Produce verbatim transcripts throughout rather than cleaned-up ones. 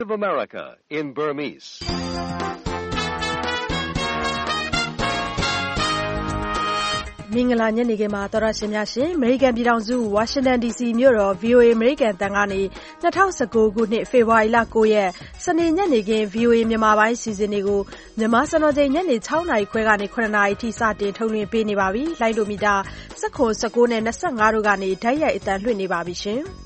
of America in Burmese. မင်္ဂလာညနေခင်းပါတော်ရရှင်များရှင်အမေရိကန်ပြည်ထောင်စုဝါရှင်တန် ဒီ စီ မြို့တော် ဗီ အို အေ အမေရိကန်တန်ကနေ၂၀၁၉ခုနှစ်ဖေဖော်ဝါရီလ၉ရက်စနေညနေခင်း ဗီ အို အေ မြန်မာပိုင်းစီစဉ်တွေကိုမြန်မာစံတော်ချိန်ညနေ၆နာရီခွဲကနေ၇နာရီထိစတင်ထုတ်လွှင့်ပေးနေပါပြီ။လိုင်းလိုမီတာ၁၇ ၁၉နဲ့၂၅တို့ကနေဓာတ်ရိုက်အသံလွှင့်နေပါပြီရှင်။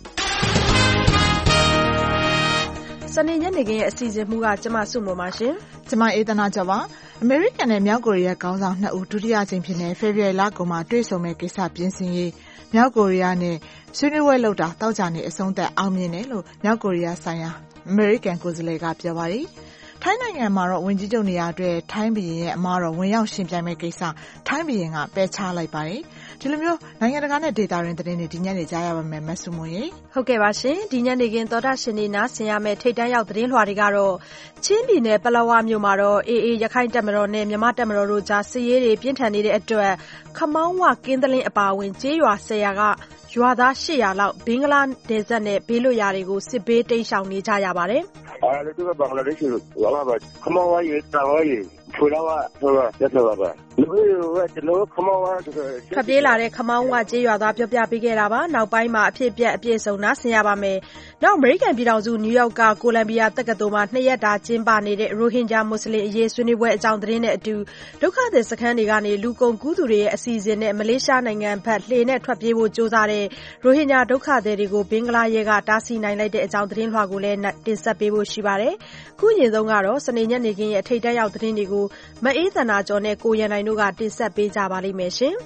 စနေညနေခင်းရဲ့အစီအစဉ်မူကကျမစုမပါရှင်ကျမအေးသနာကျော်ပါအမေရိကန်နဲ့မြောက်ကိုရီးယားခေါင်းဆောင်နှစ်ဦးဒုတိယအကြိမ်ဖြစ်တဲ့ဖေဖော်ဝါရီလကုန်မှာတွေ့ဆုံမဲ့ကိစ္စပြင်ဆင်ရေးမြောက်ကိုရီးယားနဲ့ဆွေးနွေးပွဲလုပ်တာတောက်ကြနေအဆုံးသတ်အောင်မြင်တယ်လို့မြောက်ကိုရီးယားဆိုင်ရာအမေရိကန်ကိုယ်စားလှယ်ကပြောပါတယ်ထိုင်းနိုင်ငံမှာတော့ဝင်ကြီးချုပ်နေရာအတွက်ထိုင်းပြည်ရဲ့အမှားတော်ဝင်ရောက်ရှင်ပြိုင်မဲ့ကိစ္စထိုင်းပြည်ကပယ်ချလိုက်ပါတယ်ဒီလိုမျိုးနိုင်ငံတကာနဲ့ဒေတာရင်းသတင်းတွေဒီညနေကြားရပါမယ်မဆုမွန်ရေဟုတ်ကဲ့ပါရှင်ဒီညနေခင်းသောတာရှင်နေနာဆင်ရမယ့်ထိတ်တန်းရောက်သတင်းလွှာတွေကတော့ချင်းပြည်နယ်ပလောဝမြို့မှာတော့အေအေရခိုင်တပ်မတော်နဲ့မြန်မာတပ်မတော်တို့ကြားစစ်ရေးတွေပြင်းထန်နေတဲ့အတွက်ခမောင်းဝကင်းသလင်းအပါအဝင်ကျေးရွာဆယ်ရာကရွာသား၈ရာလောက်ဘင်္ဂလားဒေသနဲ့ဘေးလွတ်ရာတွေကိုစစ်ဘေးတိမ်းရှောင်နေကြရပါတယ်အားလည်းသူကဘင်္ဂလားဒေ့ရှ်ကိုလာပါခမောင်းဝရေတာဝရေဖူလာဝဆိုတာရတဲ့ပါလူတွေကကျွန်တော်ခမောင်းဝဖပြေးလာတဲ့ခမောင်းဝကျေးရွာသားပြောပြပေးခဲ့တာပါနောက်ပိုင်းမှာအဖြစ်ပြက်အပြည့်စုံနားဆင်ရပါမယ်နောက်အမေရိကန်ပြည်ထောင်စုနယူးယောက်ကကိုလံဘီယာတက္ကသိုလ်မှာနှစ်ရက်တာကျင်းပနေတဲ့ရိုဟင်ဂျာမွတ်စလင်အရေးဆွေးနွေးပွဲအကြောင်းသတင်းနဲ့အတူဒုက္ခသည်စခန်းတွေကနေလူကုန်ကူးသူတွေရဲ့အစီအစဉ်နဲ့မလေးရှားနိုင်ငံဘက်လှေနဲ့ထွက်ပြေးဖို့ကြိုးစားတဲ့ရိုဟင်ဂျာဒုက္ခသည်တွေကိုဘင်္ဂလားရဲကတားဆီးနိုင်လိုက်တဲ့အကြောင်းသတင်းလွှာကိုလည်းတင်ဆက်ပေးဖို့ရှိပါတယ်ခုရင်ဆုံးကတော့စနေညနေခင်းရဲ့အထိတ်တန်းရောက်သတင်းတွေကိုမအေးသနာကျော်နဲ့ကိုရန်နိုင်တို့ကတင်ဆက်ပေးကြပါလိမ့်မယ်ရှင်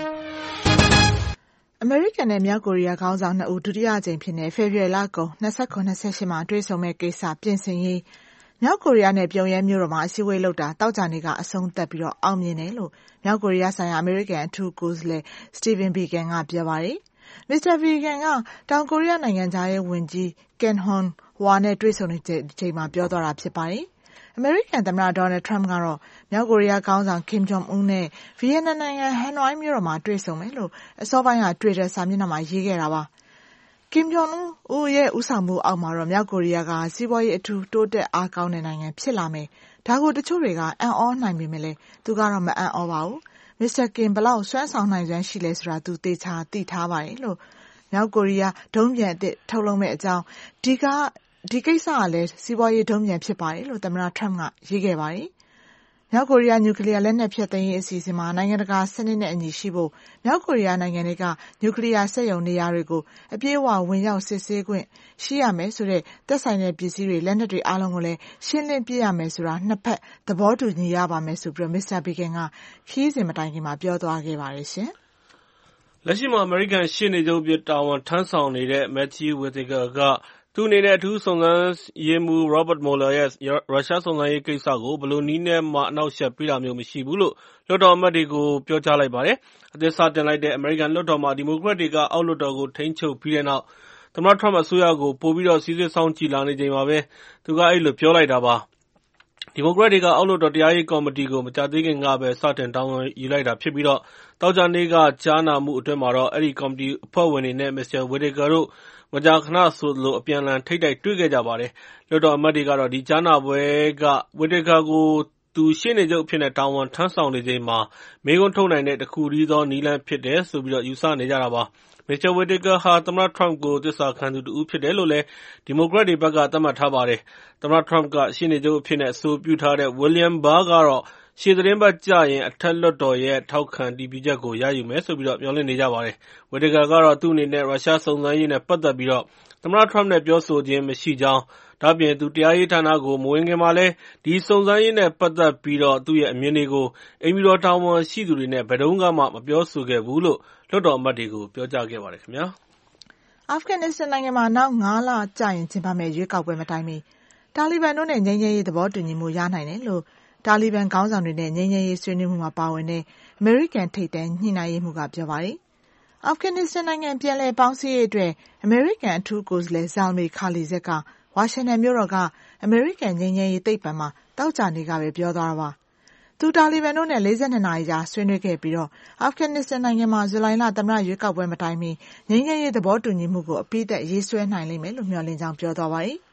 အမေရိကန်နဲ့မြောက်ကိုရီးယားခေါင်းဆောင်နှစ်ဦးဒုတိယအကြိမ်ဖြစ်တဲ့ဖေဖော်ဝါရီလကုန်၂၇ ၂၈မှာတွေ့ဆုံမဲ့ကိစ္စပြင်ဆင်ရေးမြောက်ကိုရီးယားနဲ့ပြုံးရဲမြို့တော်မှာအစည်းအဝေးလုပ်တာတောက်ကြနေကအဆုံးသတ်ပြီးတော့အောင်မြင်တယ်လို့မြောက်ကိုရီးယားဆိုင်ရာအမေရိကန်အထူးကိုယ်စားလှယ်စတီဗင်ဘီဂန်ကပြောပါတယ်မစ္စတာဘီဂန်ကတောင်ကိုရီးယားနိုင်ငံသားရဲ့ဝန်ကြီးကင်ဟွန်ဟွာနဲ့တွေ့ဆုံနေတဲ့အချိန်မှာပြောသွားတာဖြစ်ပါတယ်အမေရိကန်သမ္မတဒေါ်နယ်ထရမ့်ကတော့မြောက်ကိုရီးယားခေါင်းဆောင်ကင်ဂျုံအွန်းနဲ့ဗီယက်နမ်နိုင်ငံဟနွိုင်းမြို့တော်မှာတွေ့ဆုံမယ်လို့အစောပိုင်းကတွေ့တဲ့စာမျက်နှာမှာရေးခဲ့တာပါကင်ဂျုံအွန်းရဲ့ဦးဆောင်မှုအောက်မှာတော့မြောက်ကိုရီးယားကစီးပွားရေးအထူးတိုးတက်အားကောင်းတဲ့နိုင်ငံဖြစ်လာမယ်ဒါကိုတချို့တွေကအံ့ဩနိုင်ပေမဲ့လည်းသူကတော့မအံ့ဩပါဘူးမစ္စတာကင်ဘလောက်စွမ်းဆောင်နိုင်စွမ်းရှိလဲဆိုတာသူသေချာသိထားပါတယ်လို့မြောက်ကိုရီးယားဒုံးပြန်အသစ်ထုတ်လုပ်မဲ့အကြောင်းဒီကဒီကိစ္စကလည်းစီးပွားရေးဒုံးပြန်ဖြစ်ပါတယ်လို့သမ္မတထရမ့်ကရေးခဲ့ပါတယ်။မြောက်ကိုရီးယားနျူကလ িয়ার လက်နက်ဖျက်သိမ်းရေးအစီအစဉ်မှာနိုင်ငံတကာစနစ်နဲ့အညီရှိဖို့မြောက်ကိုရီးယားနိုင်ငံတွေကနျူကလ িয়ার စက်ရုံနေရာတွေကိုအပြည့်အဝဝင်ရောက်စစ်ဆေးခွင့်ရှိရမယ်ဆိုတဲ့သက်ဆိုင်တဲ့ပစ္စည်းတွေလက်နက်တွေအားလုံးကိုလည်းရှင်းလင်းပြရမယ်ဆိုတာနှစ်ဖက်သဘောတူညီရပါမယ်ဆိုပြီးမစ္စတာဘီဂန်ကခီးစဉ်မတိုင်ခင်မှာပြောသွားခဲ့ပါတယ်ရှင်။လက်ရှိမှာအမေရိကန်ရှေ့နေချုပ်ပြည်တာဝန်ထမ်းဆောင်နေတဲ့ Matthew Whitaker ကသူ့အနေနဲ့အထူးစုံစမ်းရေးမှူး Robert Mueller ရဲ့ရုရှားစုံစမ်းရေးကိစ္စကိုဘယ်လိုနည်းနဲ့မှအနှောင့်အယှက်ပေးတာမျိုးမရှိဘူးလို့လွှတ်တော်အမတ်တွေကိုပြောကြားလိုက်ပါတယ်။အသစ်စတင်လိုက်တဲ့အမေရိကန်လွှတ်တော်မှာဒီမိုကရက်တွေကအောက်လွှတ်တော်ကိုထိန်းချုပ်ပြီးတဲ့နောက်သမ္မတထရမ့်အစိုးရကိုပိုပြီးတော့စီစစ်စောင့်ကြည့်လာနေချိန်မှာပဲသူကအဲ့လိုပြောလိုက်တာပါ။ဒီမိုကရက်တွေကအောက်လွှတ်တော်တရားရေးကော်မတီကိုမကြာသေးခင်ကပဲစတင်တောင်းယူလိုက်တာဖြစ်ပြီးတော့တောက်ကြနေ့ကကြားနာမှုအတွင်းမှာတော့အဲ့ဒီကော်မတီအဖွဲ့ဝင်တွေနဲ့မစ္စတာ Whitaker တို့မကြာခဏဆိုလိုအပြန်အလှန်ထိပ်တိုက်တွေ့ခဲ့ကြပါတယ်။လွှတ်တော်အမတ်တွေကတော့ဒီကြားနာပွဲက Whitaker ကိုသူရှေ့နေချုပ်အဖြစ်နဲ့တာဝန်ထမ်းဆောင်နေချိန်မှာမေးခွန်းထုတ်နိုင်တဲ့တခုတည်းသောနည်းလမ်းဖြစ်တယ်ဆိုပြီးတော့ယူဆနေကြတာပါ။မစ္စတာ Whitaker ဟာသမ္မတထရမ့်ကိုသစ္စာခံသူတဦးဖြစ်တယ်လို့လည်းဒီမိုကရက်တွေဘက်ကသတ်မှတ်ထားပါတယ်။သမ္မတထရမ့်ကရှေ့နေချုပ်အဖြစ်နဲ့အဆိုပြုထားတဲ့ William Barr ကတော့ရှေ့သတင်းပတ်ကျရင်အထက်လွှတ်တော်ရဲ့ထောက်ခံတည်ပြုချက်ကိုရယူမယ်ဆိုပြီးတော့မျှော်လင့်နေကြပါတယ်။ Whitaker ကတော့သူ့အနေနဲ့ရုရှားစုံစမ်းရေးနဲ့ပတ်သက်ပြီးတော့သမ္မတထရမ့်နဲ့ပြောဆိုခြင်းမရှိကြောင်းဒါ့အပြင်သူတရားရေးဌာနကိုမဝင်ခင်မှာလည်းဒီစုံစမ်းရေးနဲ့ပတ်သက်ပြီးတော့သူ့ရဲ့အမြင်တွေကိုအိမ်ဖြူတော်တာဝန်ရှိသူတွေနဲ့ဘယ်တုန်းကမှမပြောဆိုခဲ့ဘူးလို့လွှတ်တော်အမတ်တွေကိုပြောကြားခဲ့ပါတယ်ခင်ဗျာ။အာဖဂန်နစ္စတန်နိုင်ငံမှာနောက်၅လကြာရင်ကျင်းပမယ့်ရွေးကောက်ပွဲမတိုင်မီတာလီဘန်တို့နဲ့ငြိမ်းချမ်းရေးသဘောတူညီမှုရနိုင်တယ်လို့တာလီဘန်ခေါင်းဆောင်တွေနဲ့ငြိမ်းချမ်းရေးဆွေးနွေးမှုမှာပါဝင်တဲ့အမေရိကန်ထိပ်တန်းညှိနှိုင်းရေးမှူးကပြောပါတယ်။အာဖဂန်နစ္စတန်နိုင်ငံပြန်လည်ပေါင်းစည်းရေးအတွက်အမေရိကန်အထူးကိုယ်စားလှယ်ဇာလ်မီခါလီဇက်ကဝါရှင်တန်မြို့တော်ကအမေရိကန်ငြိမ်းချမ်းရေးသိပ္ပံမှာတောက်ကြနေကပဲပြောသွားတာပါ။သူတာလီဘန်တို့နဲ့၄၂နာရီကြာဆွေးနွေးခဲ့ပြီးတော့အာဖဂန်နစ္စတန်နိုင်ငံမှာဇူလိုင်လသမ္မတရွေးကောက်ပွဲမတိုင်မီငြိမ်းချမ်းရေးသဘောတူညီမှုကိုအပြီးသတ်ရေးဆွဲနိုင်လိမ့်မယ်လို့မျှော်လင့်ကြောင်းပြောသွားပါတယ်။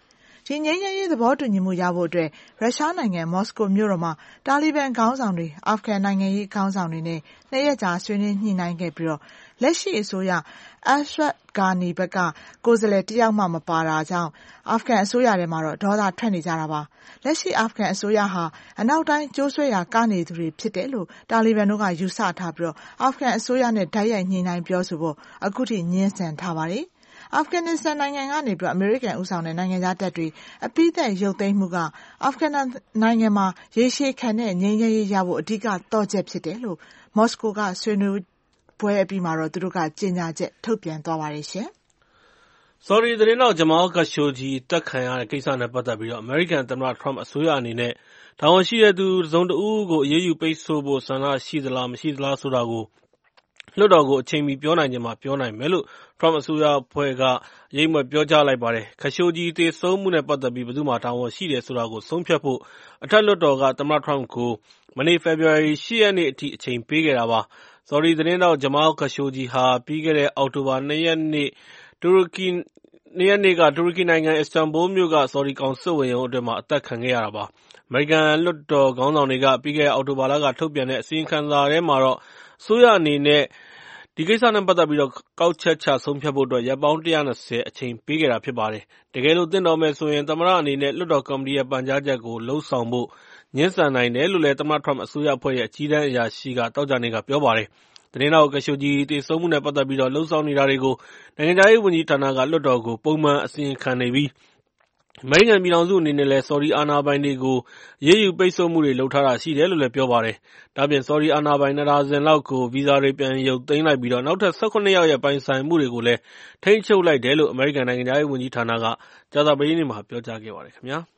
ဒီငြိမ်းချမ်းရေးသဘောတူညီမှုရဖို့အတွက်ရုရှားနိုင်ငံမော်စကိုမြို့တော်မှာတာလီဘန်ခေါင်းဆောင်တွေအာဖဂန်နိုင်ငံရေးခေါင်းဆောင်တွေနဲ့နှစ်ရက်ကြာဆွေးနွေးညှိနှိုင်းခဲ့ပြီးတော့လက်ရှိအစိုးရအရှရတ်ဂါနီဘက်ကကိုယ်စားလှယ်တယောက်မှမပါတာကြောင့်အာဖဂန်အစိုးရထဲမှာတော့ဒေါသထွက်နေကြတာပါလက်ရှိအာဖဂန်အစိုးရဟာအနောက်တိုင်းကျိုးဆွဲရာကနေသူတွေဖြစ်တယ်လို့တာလီဘန်တို့ကယူဆထားပြီးတော့အာဖဂန်အစိုးရနဲ့ဓာတ်ရိုက်ညှိနှိုင်းပြောဆိုဖို့အခုထိညှင်းဆန်ထားပါတယ်အာဖဂန်နစ္စတန်နိုင်ငံကနေပြီးအမေရိကန်ဦးဆောင်တဲ့နိုင်ငံသားတပ်တွေအပိသက်ရုပ်သိမ်းမှုကအာဖဂန်နိုင်ငံမှာရေရှည်ခံတဲ့ငြိမ်းချမ်းရေးရဖို့အဓိကတော့ချက်ဖြစ်တယ်လို့မော်စကိုကဆွေးနွေးပွဲအပြီးမှာတော့သူတို့ကကြေညာချက်ထုတ်ပြန်သွားပါတယ်ရှင်။ ဆော်ဒီသတင်းတောက်ဂျမာလ်ခါရှိုဂျီတက်ခံရတဲ့ကိစ္စနဲ့ပတ်သက်ပြီးတော့အမေရိကန်သမ္မတထရမ့်အစိုးရအနေနဲ့တာဝန်ရှိတဲ့သူတစ်စုံတစ်ဦးကိုအရေးယူပိတ်ဆို့ဖို့ဆန္ဒရှိသလားမရှိသလားဆိုတာကိုလွှတ်တော်ကိုအချိန်မီပြောနိုင်ခြင်းမှာပြောနိုင်မယ်လို့ထရမ့်အစိုးရအဖွဲ့ကအရေးမပြောကြားလိုက်ပါတယ်။ခါရှိုဂျီသေဆုံးမှုနဲ့ပတ်သက်ပြီးဘယ်သူမှတာဝန်ရှိတယ်ဆိုတာကိုဆုံးဖြတ်ဖို့အထက်လွှတ်တော်ကသမ္မတထရမ့်ကိုမနေ့ဖေဖော်ဝါရီ၈ရက်နေ့အထိအချိန်ပေးခဲ့တာပါ။ဆော်ဒီသတင်းတောက်ဂျမာလ်ခါရှိုဂျီဟာပြီးခဲ့တဲ့အောက်တိုဘာ၂ရက်နေ့တူရကီနေ့ရက်နေ့ကတူရကီနိုင်ငံအစ္စတန်ဘူလ်မြို့ကဆော်ဒီကောင်စစ်ဝန်ရုံးအတွင်းမှာအသက်ခံခဲ့ရတာပါ။အမေရိကန်လွှတ်တော်ခေါင်းဆောင်တွေကပြီးခဲ့တဲ့အောက်တိုဘာလကထုတ်ပြန်တဲ့အစီရင်ခံစာထဲမှာတော့အစိုးရအနေနဲ့ဒီကိစ္စနဲ့ပတ်သက်ပြီးတော့ကောက်ချက်ချဆုံးဖြတ်ဖို့အတွက်ရက်ပေါင်း၁၂၀အချိန်ပေးခဲ့တာဖြစ်ပါတယ်။တကယ်လို့သင့်တော်မယ်ဆိုရင်သမ္မတအနေနဲ့လွှတ်တော်ကော်မတီရဲ့ပန်ကြားချက်ကိုလှုံ့ဆော်ဖို့ငြင်းဆန်နိုင်တယ်လို့လည်းသမ္မတထရမ့်အစိုးရအဖွဲ့ရဲ့အကြီးတန်းအရာရှိကသောကြာနေ့ကပြောပါတယ်။သတင်းတောက်ခါရှိုဂျီသေဆုံးမှုနဲ့ပတ်သက်ပြီးတော့လှုံ့ဆော်နေတာတွေကိုနိုင်ငံခြားရေးဝန်ကြီးဌာနကလွှတ်တော်ကိုပုံမှန်အစီရင်ခံနေပြီးအမေရိကန်ပြည်ထောင်စုအနေနဲ့လည်းဆော်ဒီအာဏာပိုင်တွေကိုအရေးယူပိတ်ဆို့မှုတွေလုပ်ထားတာရှိတယ်လို့လည်းပြောပါတယ်။ဒါ့အပြင်ဆော်ဒီအာဏာပိုင်နှစ်ဒါဇင်လောက်ကိုဗီဇာတွေပြန်ရုပ်သိမ်းလိုက်ပြီးတော့နောက်ထပ်၁၇ယောက်ရဲ့ပိုင်ဆိုင်မှုတွေကိုလည်းထိန်းချုပ်လိုက်တယ်လို့အမေရိကန်နိုင်ငံခြားရေးဝန်ကြီးဌာနကကြာသပတေးနေ့မှာပြောကြားခဲ့ပါတယ်ခင်ဗျာ။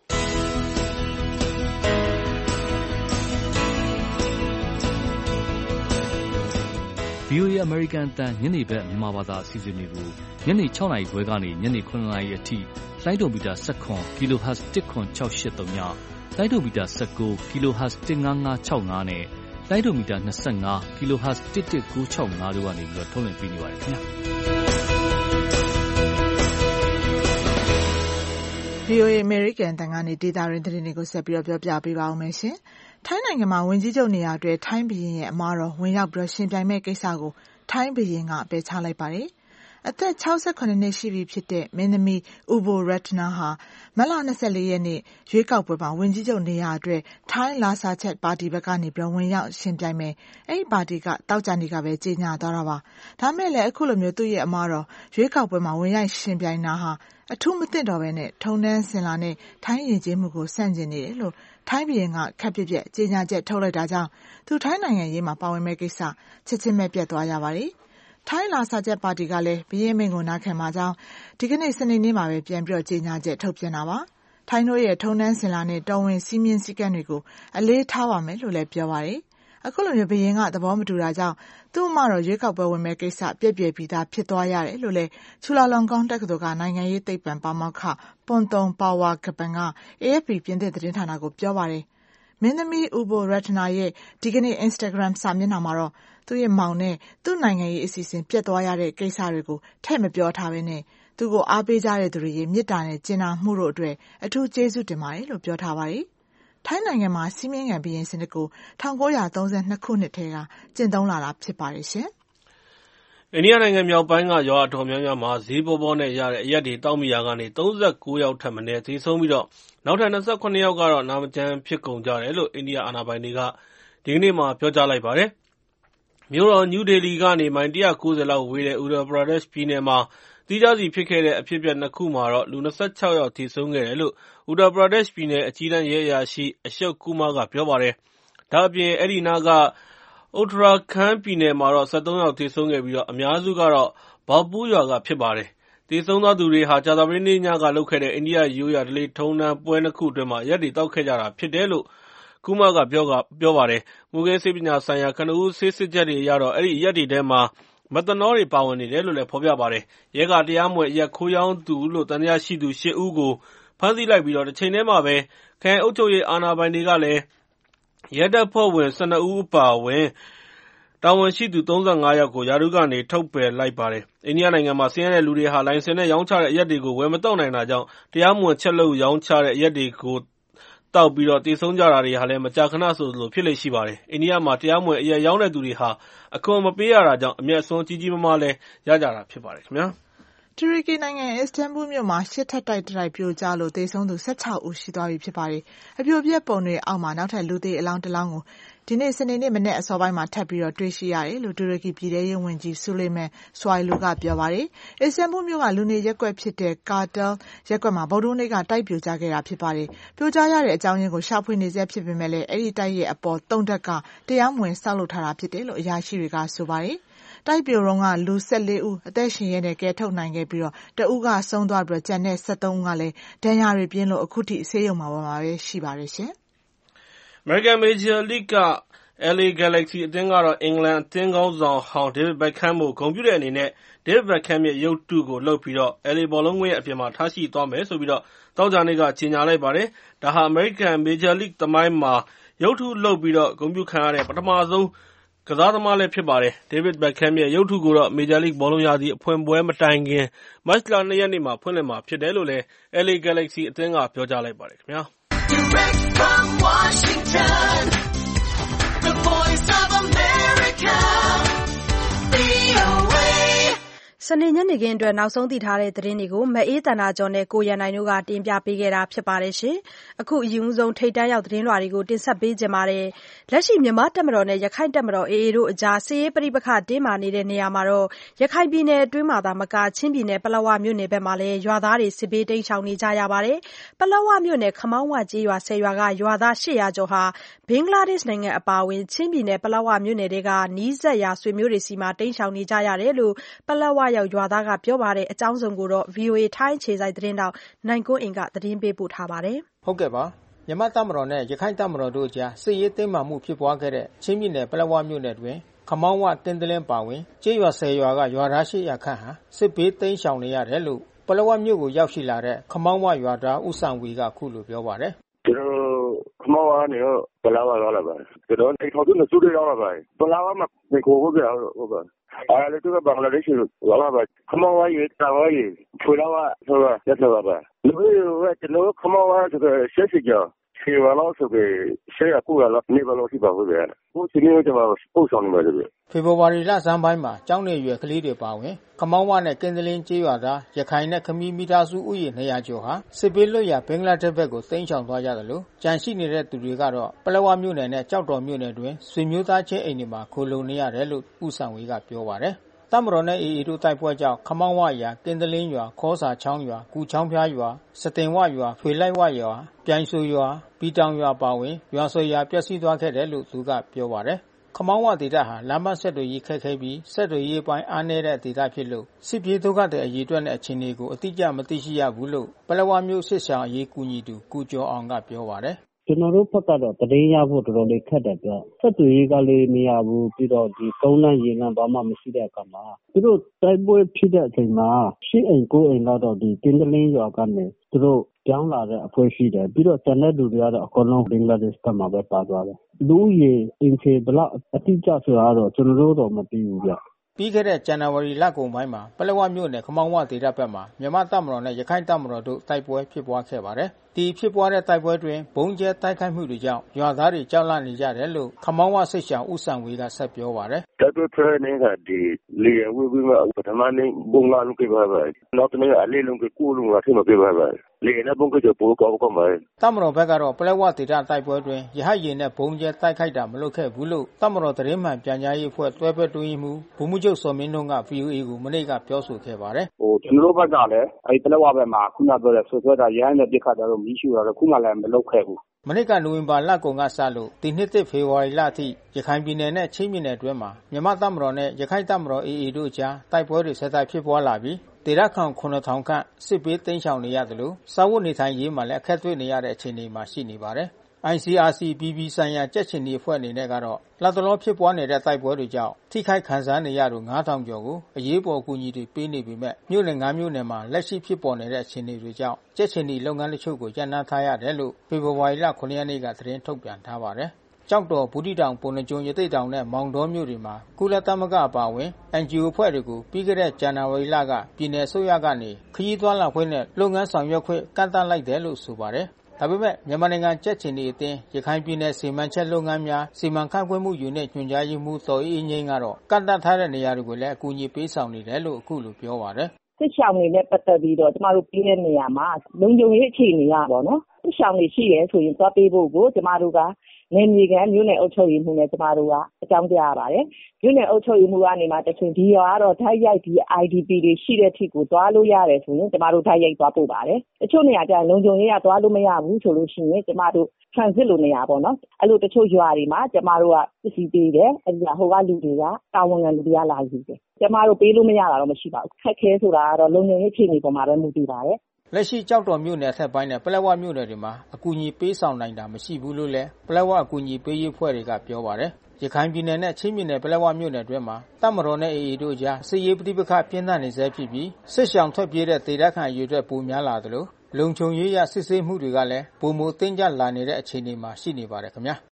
ဗွီအိုအေ အမေရိကန်အသံညနေဘက်မြန်မာဘာသာအစီအစဉ်တွေကိုညနေ၆နာရီခွဲကနေညနေ၇နာရီအထိလိုင်းဒိုမီတာ၁၇ kHz ၁၇၆၈၃ညလိုင်းဒိုမီတာ၁၉ kHz ၁၅၅၆၅နဲ့လိုင်းဒိုမီတာ၂၅ kHz ၁၁၉၆၅တို့ကနေပြီးတော့ထုတ်လွှင့်ပေးနေပါတယ်ခင်ဗျာ။ဗွီအိုအေအမေရိကန်အသံကနေဒေတာရင်းသတင်းတွေကိုဆက်ပြီးတော့ပြောပြပေးပါဦးမယ်ရှင်။ထိုင်းနိုင်ငံမှာဝန်ကြီးချုပ်နေရာအတွက်ထိုင်းဘုရင်ရဲ့အမားတော်ဝင်ရောက်ပြီးရှင်ပြိုင်မဲ့ကိစ္စကိုထိုင်းဘုရင်ကပယ်ချလိုက်ပါတယ်။အသက်၆၇နှစ်ရှိပြီဖြစ်တဲ့မင်းသမီးဥဘိုရတနာဟာမတ်လ၂၄ရက်နေ့ရွေးကောက်ပွဲမှာဝန်ကြီးချုပ်နေရာအတွက်ထိုင်းလာဆာချက်ပါတီဘက်ကနေပြီးဝင်ရောက်ရှင်ပြိုင်မယ်။အဲဒီပါတီကတောက်ကြနေကပဲကြေညာသွားတာပါ။ဒါမဲ့လည်းအခုလိုမျိုးသူ့ရဲ့အမားတော်ရွေးကောက်ပွဲမှာဝင်ရောက်ရှင်ပြိုင်တာဟာအထူးမသင့်တော်ပဲနဲ့ထုံတန်းစင်လာနဲ့ထိုင်းယဉ်ကျေးမှုကိုဆန့်ကျင်နေတယ်လို့ထိုင်းဘုရင်ကခက်ပြက်ပြက်ကြေညာချက်ထုတ်လိုက်တာကြောင့်သူထိုင်းနိုင်ငံရေးမှာပါဝင်မဲ့ကိစ္စချက်ချင်းပဲပြတ်သွားရပါတယ်။ထိုင်းလာစာချက်ပါတီကလည်းဘုရင်မိန့်ကိုနာခံမှာကြောင်းဒီကနေ့စနေနေ့မှာပဲပြန်ပြီးကြေညာချက်ထုတ်ပြန်တာပါ။ထိုင်းတို့ရဲ့ထုံတန်းစင်လာနဲ့တော်ဝင်စည်းမျဉ်းစည်းကမ်းတွေကိုအလေးထားပါမယ်လို့လည်းပြောပါတယ်။အခုလိုမျိုးဘုရင်ကသဘောမတူတာကြောင့်သူ့အမတော်ရွေးကောက်ပွဲဝင်မဲ့ကိစ္စပြည့်ပြည့်ပြီးသားဖြစ်သွားရတယ်လို့လည်းချူလာလွန်ကောင်းတက္ကသိုလ်ကနိုင်ငံရေးသိပ္ပံပါမောက္ခပွန်တုံပါဝါကပန်က အေအက်ဖ်ပီ ပြင်သစ်သတင်းဌာနကိုပြောပါတယ်။မင်းသမီးဥဘိုရတနာရဲ့ဒီကနေ့ Instagram စာမျက်နှာမှာတော့သူ့ရဲ့မောင်နဲ့သူ့နိုင်ငံရေးအစီအစဉ်ပြတ်သွားရတဲ့ကိစ္စတွေကိုထည့်မပြောထားဘဲနဲ့သူ့ကိုအားပေးကြတဲ့သူတွေရဲ့မေတ္တာနဲ့ကျင်နာမှုတို့အတွက်အထူးကျေးဇူးတင်ပါတယ်လို့ပြောထားပါတယ်။ထိုင်းနိုင်ငံမှာစီးမြင့်ခံဘုရင်စနစ်ကို၁၉၃၂ခုနှစ်ထဲကကျင့်သုံးလာတာဖြစ်ပါတယ်ရှင်။အိန္ဒိယနိုင်ငံမြောက်ပိုင်းကရွာအတော်များများမှာဈေးပေါပေါနဲ့ရတဲ့အရက်တွေတောက်မိရာကနေ၃၉ယောက်ထက်မနည်းသေဆုံးပြီးတော့နောက်ထပ်၂၇ယောက်ကတော့နာမကျန်းဖြစ်ကုန်ကြတယ်လို့အိန္ဒိယအာဏာပိုင်တွေကဒီကနေ့မှပြောကြားလိုက်ပါတယ်။မြို့တော်နယူးဒေလီကနေမိုင်၁၉၀လောက်ဝေးတဲ့ဥတ္တရာပရာဒက်ရှ်ပြည်နယ်မှာသီးခြားစီဖြစ်ခဲ့တဲ့အဖြစ်အပျက်နှစ်ခုမှာတော့လူ၂၆ယောက်သေဆုံးခဲ့တယ်လို့ဥတ္တရာပရာဒက်ရှ်ပြည်နယ်အကြီးတန်းရဲအရာရှိအရှုတ်ကူမာကပြောပါတယ်။ဒါ့အပြင်အဲဒီနာကဥတ္တရာခန်းပြည်နယ်မှာတော့၁၃ယောက်သေဆုံးခဲ့ပြီးတော့အများစုကတော့ဘောက်ပူးရွာကဖြစ်ပါတယ်။သေဆုံးသွားသူတွေဟာကြာသပတေးနေ့ညကလုပ်ခဲ့တဲ့အိန္ဒိယရိုးရာဓလေ့ထုံးတမ်းပွဲနှစ်ခုအတွင်းမှာရက်တွေတောက်ခဲ့ကြတာဖြစ်တယ်လို့ကူမာကပြောကပြောပါတယ်။မူခင်းဆေးပညာဆိုင်ရာကနဦးဆေးစစ်ချက်တွေအရတော့အဲဒီရက်တွေထဲမှာမက်သနောတွေပါဝင်နေတယ်လို့လည်းဖော်ပြပါတယ်။ရဲကတရားမဝင်ရက်ခိုးရောင်းသူလို့တန်တရားရှိသူရှစ်ဦးကိုဖမ်းဆီးလိုက်ပြီးတော့တစ်ချိန်တည်းမှာပဲခရိုင်အုပ်ချုပ်ရေးအာဏာပိုင်တွေကလည်းရဲတပ်ဖွဲ့ဝင်၁၂ဦးအပါအဝင်တာဝန်ရှိသူသုံးဆယ့်ငါးယောက်ကိုရာထူးကနေထုတ်ပယ်လိုက်ပါတယ်။အိန္ဒိယနိုင်ငံမှာဆင်းရဲတဲ့လူတွေဟာလိုင်စင်နဲ့ရောင်းချတဲ့အရက်တွေကိုဝယ်မသုံးနိုင်တာကြောင့်တရားမဝင်ချက်လုပ်ရောင်းချတဲ့အရက်တွေကိုတောက်ပြီးတော့သေဆုံးကြတာတွေဟာလည်းမကြာခဏဆိုသလိုဖြစ်လေ့ရှိပါတယ်။အိန္ဒိယမှာတရားမဝင်အရက်ရောင်းတဲ့သူတွေဟာအခွန်မပေးရတာကြောင့်အမျက်အစွန်းကြီးကြီးမားမားလည်းရကြတာဖြစ်ပါတယ်ခင်ဗျာ။တူရကီနိုင်ငံအစ္စတန်ဘူလ်မြို့မှာရှစ်ထပ်တိုက်တိုက်ပြိုကျလို့သေဆုံးသူဆယ့်ခြောက်ဦးရှိသွားပြီဖြစ်ပါတယ်။အပြိုပြက်ပုံတွေအောက်မှာနောက်ထပ်လူသေအလောင်းတစ်လောင်းကိုဒီနေ့စနေနေ့မနက်အစောပိုင်းမှာထပ်ပြီးတော့တွေ့ရှိရတယ်လို့တူရကီပြည်ထောင်ရေးဝန်ကြီးဆူလေမန်ဆွိုင်လူကပြောပါတယ်။အစ္စတန်ဘူလ်မြို့ကလူနေရပ်ကွက်ဖြစ်တဲ့ကာတယ်ရပ်ကွက်မှာဗုဒ္ဓဟူးနေ့ကတိုက်ပြိုကျခဲ့တာဖြစ်ပါတယ်။ပြိုကျရတဲ့အကြောင်းရင်းကိုရှာဖွေနေဆဲဖြစ်ပေမဲ့လည်းအဲ့ဒီတိုက်ရဲ့အပေါ်သုံးထပ်ကတရားမဝင်ဆောက်လုပ်ထားတာဖြစ်တယ်လို့အရာရှိတွေကဆိုပါတယ်။တိုက်ပြိုတော့ကလူဆယ့်လေးဦးအသက်ရှင်ရဲနဲ့ကဲထုတ်နိုင်ခဲ့ပြီးတော့တဦးကဆုံးသွားပြီးတော့ကျန်တဲ့ဆယ့်သုံးဦးကလည်းဒဏ်ရာတွေပြင်းလို့အခုထိဆေးရုံမှာပါပဲရှိပါတယ်ရှင်။ American Major League က L A Galaxy အသင်းကတော့အင်္ဂလန်အသင်းခေါင်းဆောင်ဟောင်း David Beckham ကိုဂုဏ်ပြုတဲ့အနေနဲ့ David Beckham ရဲ့ရုပ်တုကိုလုပ်ပြီးတော့ L A ဘောလုံးကွင်းရဲ့အပြင်မှာထားရှိသွားမယ်ဆိုပြီးတော့သောကြာနေ့ကကြေညာလိုက်ပါတယ်။ဒါဟာ American Major League သမိုင်းမှာရုပ်တုလုပ်ပြီးတော့ဂုဏ်ပြုခံရတဲ့ပထမဆုံးကစားသမားလည်းဖြစ်ပါတယ်။ David Beckham ရဲ့ရုပ်တုကိုတော့ Major League ဘောလုံးရာသီအဖွင့်ပွဲမတိုင်ခင်မတ်လနှစ်ရက်နေ့မှာဖွင့်လှစ်မှာဖြစ်တယ်လို့လည်း L A Galaxy အသင်းကပြောကြားလိုက်ပါတယ်ခင်ဗျာ။ Direct from Washington, the voice of America, V O A စနေညနေခင်းအတွက်နောက်ဆုံးသိထားတဲ့သတင်းတွေကိုမအေးတန်တာကျော်နဲ့ကိုရန်နိုင်တို့ကတင်ပြပေးခဲ့တာဖြစ်ပါတယ်ရှင်။အခုအရင်ဆုံးထိတ်တန်းရောက်သတင်းလွှာတွေကိုတင်ဆက်ပေးကြပါမယ်။လက်ရှိမြန်မာတပ်မတော်နဲ့ရခိုင်တပ်မတော် A A တို့အကြားစစ်ရေးပဋိပက္ခတင်းမာနေတဲ့နေရာမှာတော့ရခိုင်ပြည်နယ်အတွင်းမှာသာမကချင်းပြည်နယ်ပလက်ဝမြို့နယ်ဘက်မှာလည်းရွာသားတွေစစ်ဘေးတိမ်းရှောင်နေကြရပါတယ်။ပလက်ဝမြို့နယ်ခမောင်းဝကျေးရွာဆယ်ရွာကရွာသားရှစ်ရာကျော်ဟာဘင်္ဂလားဒေ့ရှ်နိုင်ငံအပါအဝင်ချင်းပြည်နယ်ပလက်ဝမြို့နယ်တွေကနီးစပ်ရာဆွေမျိုးတွေစီမှာတိမ်းရှောင်နေကြရတယ်လို့ပလက်ဝရောက်ရွာသားကပြောပါတယ်။အကြောင်းစုံကိုတော့ V O A ထိုင်းခြေစိုက်သတင်းတောက်နိုင်ကွန်းအိမ်ကသတင်းပေးပို့ထားပါတယ်။ဟုတ်ကဲ့ပါ။မြန်မာတပ်မတော်နဲ့ရခိုင်တပ်မတော်တို့အကြားစစ်ရေးတင်းမာမှုဖြစ်ပွားခဲ့တဲ့ချင်းပြည်နယ်ပလက်ဝမြို့နယ်တွင်ခမောင်းဝတင်းတလင်းပါဝင်ကျေးရွာဆယ်ရွာကရွာသားရှစ်ရာခန့်ဟာစစ်ဘေးတိမ်းရှောင်နေရတယ်လို့ပလက်ဝမြို့ကိုရောက်ရှိလာတဲ့ခမောင်းဝရွာသားဦးဆန်ဝီကခုလိုပြောပါတယ်။ကျွန်တော်ခမောင်းဝနေတော့ပလက်ဝရောက်လာပါတယ်။ကျွန်တော်အိမ်ထောင်စုနှစ်စုရောက်လာပါတယ်။ပလက်ဝမှာနေကိုဟုတ်ကြဟုတ်ပါအားလည်းသူကဘင်္ဂလားဒေ့ရှ်ရောက်လာပါခမောင်းဝရေတာဝရေဖွေလာဝဆိုတော့ရက်တော့ပါလူတွေကကျွန်တော်ခမောင်းဝဆိုတော့ရှစ်စီကျော်ရှေ့ဝါလို့ဆိုပြီးရှေ့ကကူလာနေပါလို့ရှိပါဘူးဗျာကိုစီနေကျွန်တော်ပို့ဆောင်နေပါတယ်ဗျဖေဖော်ဝါရီလဆန်းပိုင်းမှာကျောင်းနေရွယ်ကလေးတွေပါဝင်ခမောင်းဝနဲ့ကင်းတလင်းကျေးရွာသားရခိုင်နဲ့ခမီးမိသားစုဥယျာဉ်နှစ်ရာကျော်ဟာစစ်ပေးလွတ်ရာဘင်္ဂလားဒေ့ရှ်ဘက်ကိုတိမ်းရှောင်သွားကြတယ်လို့ကြံရှိနေတဲ့သူတွေကတော့ပလက်ဝမြို့နယ်နဲ့ကြောက်တော်မြို့နယ်တွင်ဆွေမျိုးသားချင်းအိမ်တွေမှာခိုလုံနေရတယ်လို့ဦးဆန်ဝေကပြောပါတယ်တပ်မတော်နဲ့ A A တို့တိုက်ပွဲကြောင့်ခမောင်းဝရွာကင်းတလင်းရွာခေါစာချောင်းရွာကူချောင်းဖျားရွာစတင်ဝရွာဖွေလိုက်ဝရွာပြိုင်ဆူရွာပီတောင်ရွာပါဝင်ရွာဆွေရွာပျက်စီးသွားခဲ့တယ်လို့သူကပြောပါတယ်ခမောင်းဝဒေသဟာလမ်းမဆက်တွေရေးခက်ခဲပြီးဆက်တွေရေးပိုင်းအားနည်းတဲ့ဒေသဖြစ်လို့စစ်ပြေးဒုက္ခတဲ့အရေးအတွက်နဲ့အခြေအနေကိုအတိအကျမသိရှိရဘူးလို့ပလက်ဝမျိုးစစ်ဆောင်အရေးကူညီသူကုကျော်အောင်ကပြောပါတယ်ကျွန်တော်တို့ဘက်ကတော့တရင်ရဖို့တော်တော်လေးခက်တယ်ပြဆက်သွယ်ရေးကလည်းမရဘူးပြီးတော့ဒီကုန်းလမ်းရေလမ်းဘာမှမရှိတဲ့အခါမှာသူတို့တိုက်ပွဲဖြစ်တဲ့အချိန်မှာရှစ်အိမ်ကိုအိမ်တော့ဒီတင်းတလင်းရွာကနေသူတို့ကြောင်းလာတဲ့အဖွဲ့ရှိတယ်ပြီးတော့တန်တဲ့လူတွေကတော့အကုန်လုံးဘင်္ဂလားဒေ့ရှ်ဘက်မှာပဲပါသွားတယ်လူကြီးအင်ချေဘလောက်အတိအကျဆိုတာတော့ကျွန်တော်တို့တော့မသိဘူးဗျပြီးခဲ့တဲ့ဇန်နဝါရီလကုန်ပိုင်းမှာပလက်ဝမြို့နယ်ခမောင်းဝဒေသဘက်မှာမြန်မာတပ်မတော်နဲ့ရခိုင်တပ်မတော်တို့တိုက်ပွဲဖြစ်ပွားခဲ့ပါတယ်။ဒီဖြစ်ပွားတဲ့တိုက်ပွဲတွင်ဘုံကျဲတိုက်ခိုက်မှုတွေကြောင့်ရွာသားတွေကြောက်လန့်နေကြတယ်လို့ခမောင်းဝစစ်ဆောင်ဦးဆန်ဝေကဆက်ပြောပါတယ်။တပ်ဖွဲ့ဖွဲ့နေတာဒီလေဝိဝိမပထမနေ့ဘုံလာလို့ပြပါပဲ။နောက်တနေ့အလေးလုံးကိုကိုလုံးလာထမပြပါပဲ။လေနဲ့ဘုံကကြပိုးကောက်ကောက်ပါ။တပ်မတော်ဘက်ကတော့ပလက်ဝဒေသတိုက်ပွဲတွင်ရဟတ်ယာဉ်နဲ့ဘုံကျဲတိုက်ခိုက်တာမလုပ်ခဲ့ဘူးလို့တပ်မတော်သတင်းမှန်ပြန်ကြားရေးအဖွဲ့တွဲဘက်တွင်းမှုဗိုလ်မှူးချုပ်စောမင်းတို့က V O A ကိုမနေ့ကပြောဆိုခဲ့ပါတယ်။ဟိုကျွန်တော်တို့ဘက်ကလည်းအဲဒီပလက်ဝဘက်မှာခုနပြောတဲ့ဆွဆွဲတာရဟန်းနဲ့ပြစ်ခတ်တာတော့မီးရှိတာတော့ခုမှလည်းမလုပ်ခဲ့ဘူးမနေ့ကနိုဝင်ဘာလကုန်ကစလို့ဒီနှစ်သစ်ဖေဖော်ဝါရီလအထိရခိုင်ပြည်နယ်နဲ့ချင်းပြည်နယ်အတွင်းမှာမြန်မာတပ်မတော်နဲ့ရခိုင်တပ်မတော် A A တို့အကြားတိုက်ပွဲတွေဆက်တိုက်ဖြစ်ပွားလာပြီးဒေသခံခုနှစ်ထောင်ခန့်စစ်ဘေးတိမ်းရှောင်နေရတယ်လို့စာဝတ်နေထိုင်ရေးမှာလည်းအခက်တွေ့နေရတဲ့အခြေအနေမှာရှိနေပါတယ်။ I C R C ပြည်ပြည်ဆိုင်ရာကြက်ချင်ဒီအဖွဲ့အနေနဲ့ကတော့လက်တလောဖြစ်ပွားနေတဲ့တိုက်ပွဲတွေကြောင့်ထိခိုက်ခံစားနေရသူငါးထောင်ကျော်ကိုအရေးပေါ်အကူအညီတွေပေးနေပေမဲ့မြို့နယ်ငါးမြို့နယ်မှာလက်ရှိဖြစ်ပေါ်နေတဲ့အခြေအနေတွေကြောင့်ကြက်ချင်ဒီလုပ်ငန်းတချို့ကိုရပ်နားထားရတယ်လို့ဖေဖော်ဝါရီလခုနစ်ရက်နေ့ကသတင်းထုတ်ပြန်ထားပါတယ်။ကျောက်တော်ဘူးတိတောင်ပုဏ္ဏားကျွန်းရသေ့တောင်နဲ့မောင်တောမြို့တွေမှာကုလသမဂ္ဂအပါအဝင် N G O အဖွဲ့တွေကိုပြီးခဲ့တဲ့ဇန်နဝါရီလကပြည်내အစိုးရကနေခရီးသွားလာခွင့်နဲ့လုပ်ငန်းဆောင်ရွက်ခွင့်ကန့်သတ်လိုက်တယ်လို့ဆိုပါတယ်။ဒါပေမဲ့မြန်မာနိုင်ငံကြက်ချင်နေအတင်းရခိုင်ပြည်နယ်စီမံချက်လုပ်ငန်းများစီမံခန့်ခွဲမှုယူနစ်ညွှန်ကြားရေးမှူးတော်အေးငိမ့်ကတော့ကန့်သတ်ထားတဲ့နေရာတွေကိုလည်းအကူအညီပေးဆောင်နေတယ်လို့အခုလိုပြောပါတယ်။စစ်ဆောင်တွေနဲ့ပတ်သက်ပြီးတော့ကျမတို့ပြည်တဲ့နေရာမှာလုံခြုံရေးအခြေအနေရပါတော့။စစ်ဆောင်တွေရှိရဲဆိုရင်သွားပေးဖို့ကိုကျမတို့ကနယ်မြေခံမြို့နယ်အုပ်ချုပ်ရေးမှူးနဲ့ကျမတို့ကအကြောင်းကြားရပါတယ်။မြို့နယ်အုပ်ချုပ်ရေးမှူးကနေမှတချင်ဒီရောကတော့ဓာတ်ရိုက်ဒီ I D P တွေရှိတဲ့ထိကိုသွားလို့ရတယ်ဆိုရင်ကျမတို့ဓာတ်ရိုက်သွားပို့ပါတယ်။တချို့နေရာကျလုံခြုံရေးကသွားလို့မရဘူးဆိုလို့ရှိရင်ကျမတို့ transit လို့နေရာပေါ့နော်။အဲ့လိုတချို့ရွာတွေမှာကျမတို့ကပစ္စည်းပေးတယ်။အဲ့ဒါဟိုကလူတွေကတာဝန်ခံလူတွေကလာယူတယ်။ကျမတို့ပေးလို့မရတာတော့မရှိပါဘူး။ခက်ခဲဆိုတာကတော့လုံခြုံရေးအခြေအနေပေါ်မှာပဲမူတည်ပါတယ်။လက်ရှိကြောက်တော်မြို့နယ်အထက်ပိုင်းနဲ့ပလက်ဝမြို့နယ်တွေမှာအကူအညီပေးဆောင်နိုင်တာမရှိဘူးလို့လည်းပလက်ဝအကူအညီပေးရေးအဖွဲ့တွေကပြောပါတယ်။ရခိုင်ပြည်နယ်နဲ့ချင်းပြည်နယ်ပလက်ဝမြို့နယ်အတွင်းမှာတပ်မတော်နဲ့ A A တို့ကြားစစ်ရေးပဋိပက္ခပြင်းထန်နေဆဲဖြစ်ပြီးစစ်ရှောင်ထွက်ပြေးတဲ့ဒေသခံအရေးအတွက်ပိုများလာသလိုလုံခြုံရေးရစစ်ဆေးမှုတွေကလည်းပုံမတင်းကျပ်လာနေတဲ့အခြေအနေမှာရှိနေပါတယ်ခင်ဗျာ။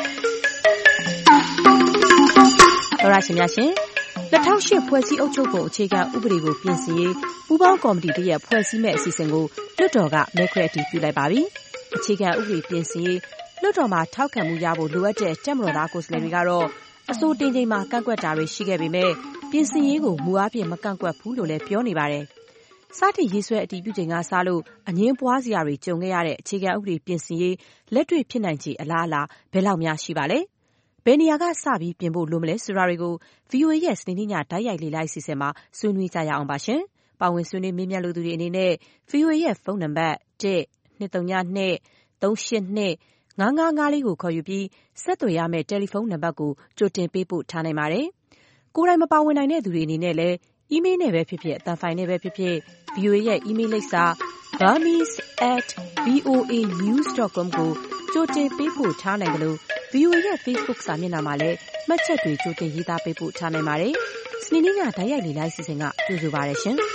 ဟောရရှင်များရှင်၂၀၀၈ဖွဲ့စည်းအုပ်ချုပ်ပုံအခြေခံဥပဒေကိုပြင်ဆင်ရေးပူးပေါင်းကော်မတီတရက်ဖွဲ့စည်းမဲ့အစီအစဉ်ကိုလွှတ်တော်ကမဲခွဲအတည်ပြုလိုက်ပါပြီ။အခြေခံဥပဒေပြင်ဆင်ရေးလွှတ်တော်မှာထောက်ခံမှုရဖို့လိုအပ်တဲ့တပ်မတော်သားကိုယ်စားလှယ်တွေကတော့အဆိုတင်ချိန်မှာကန့်ကွက်တာတွေရှိခဲ့ပေမဲ့ပြင်ဆင်ရေးကိုမူအားဖြင့်မကန့်ကွက်ဘူးလို့လည်းပြောနေပါတယ်။စတင်ရေးဆွဲအတည်ပြုချိန်ကစလို့အငြင်းပွားစရာတွေကြုံခဲ့ရတဲ့အခြေခံဥပဒေပြင်ဆင်ရေးလက်တွေ့ဖြစ်နိုင်ခြေအလားအလာဘယ်လောက်များရှိပါလဲ။ဘယ်နေရာကစပြီးပြင်ဖို့လိုမလဲဆိုတာတွေကို ဗီအိုအေ ရဲ့စနေနေ့ညဓာတ်ရိုက်လေ့လာအစီအစဉ်မှာဆွေးနွေးကြရအောင်ပါရှင်။ပါဝင်ဆွေးနွေးမေးမြန်းလိုသူတွေအနေနဲ့ ဗီအိုအေ ရဲ့ဖုန်းနံပါတ်၁ ၂၃၂ ၃၈၂ ၅၅၅လေးကိုခေါ်ယူပြီးဆက်သွယ်ရမယ့်တယ်လီဖုန်းနံပါတ်ကိုကြိုတင်ပေးပို့ထားနိုင်ပါတယ်။ကိုယ်တိုင်မပါဝင်နိုင်တဲ့သူတွေအနေနဲ့လည်းအီးမေးလ်နဲ့ပဲဖြစ်ဖြစ်အသံဖိုင်နဲ့ပဲဖြစ်ဖြစ် ဗီအိုအေ ရဲ့အီးမေးလ်လိပ်စာ burmese at v o a news dot com ကိုကြိုတင်ပေးပို့ထားနိုင်တယ်လို့ ဗီအိုအေ ရဲ့ Facebook စာမျက်နှာမှာလည်းမှတ်ချက်တွေကြိုတင်ရေးသားပေးပို့ထားနိုင်ပါတယ်။စနေနေ့ညဓာတ်ရိုက်လေ့လာအစီအစဉ်ကကြိုဆိုပါရရှင်။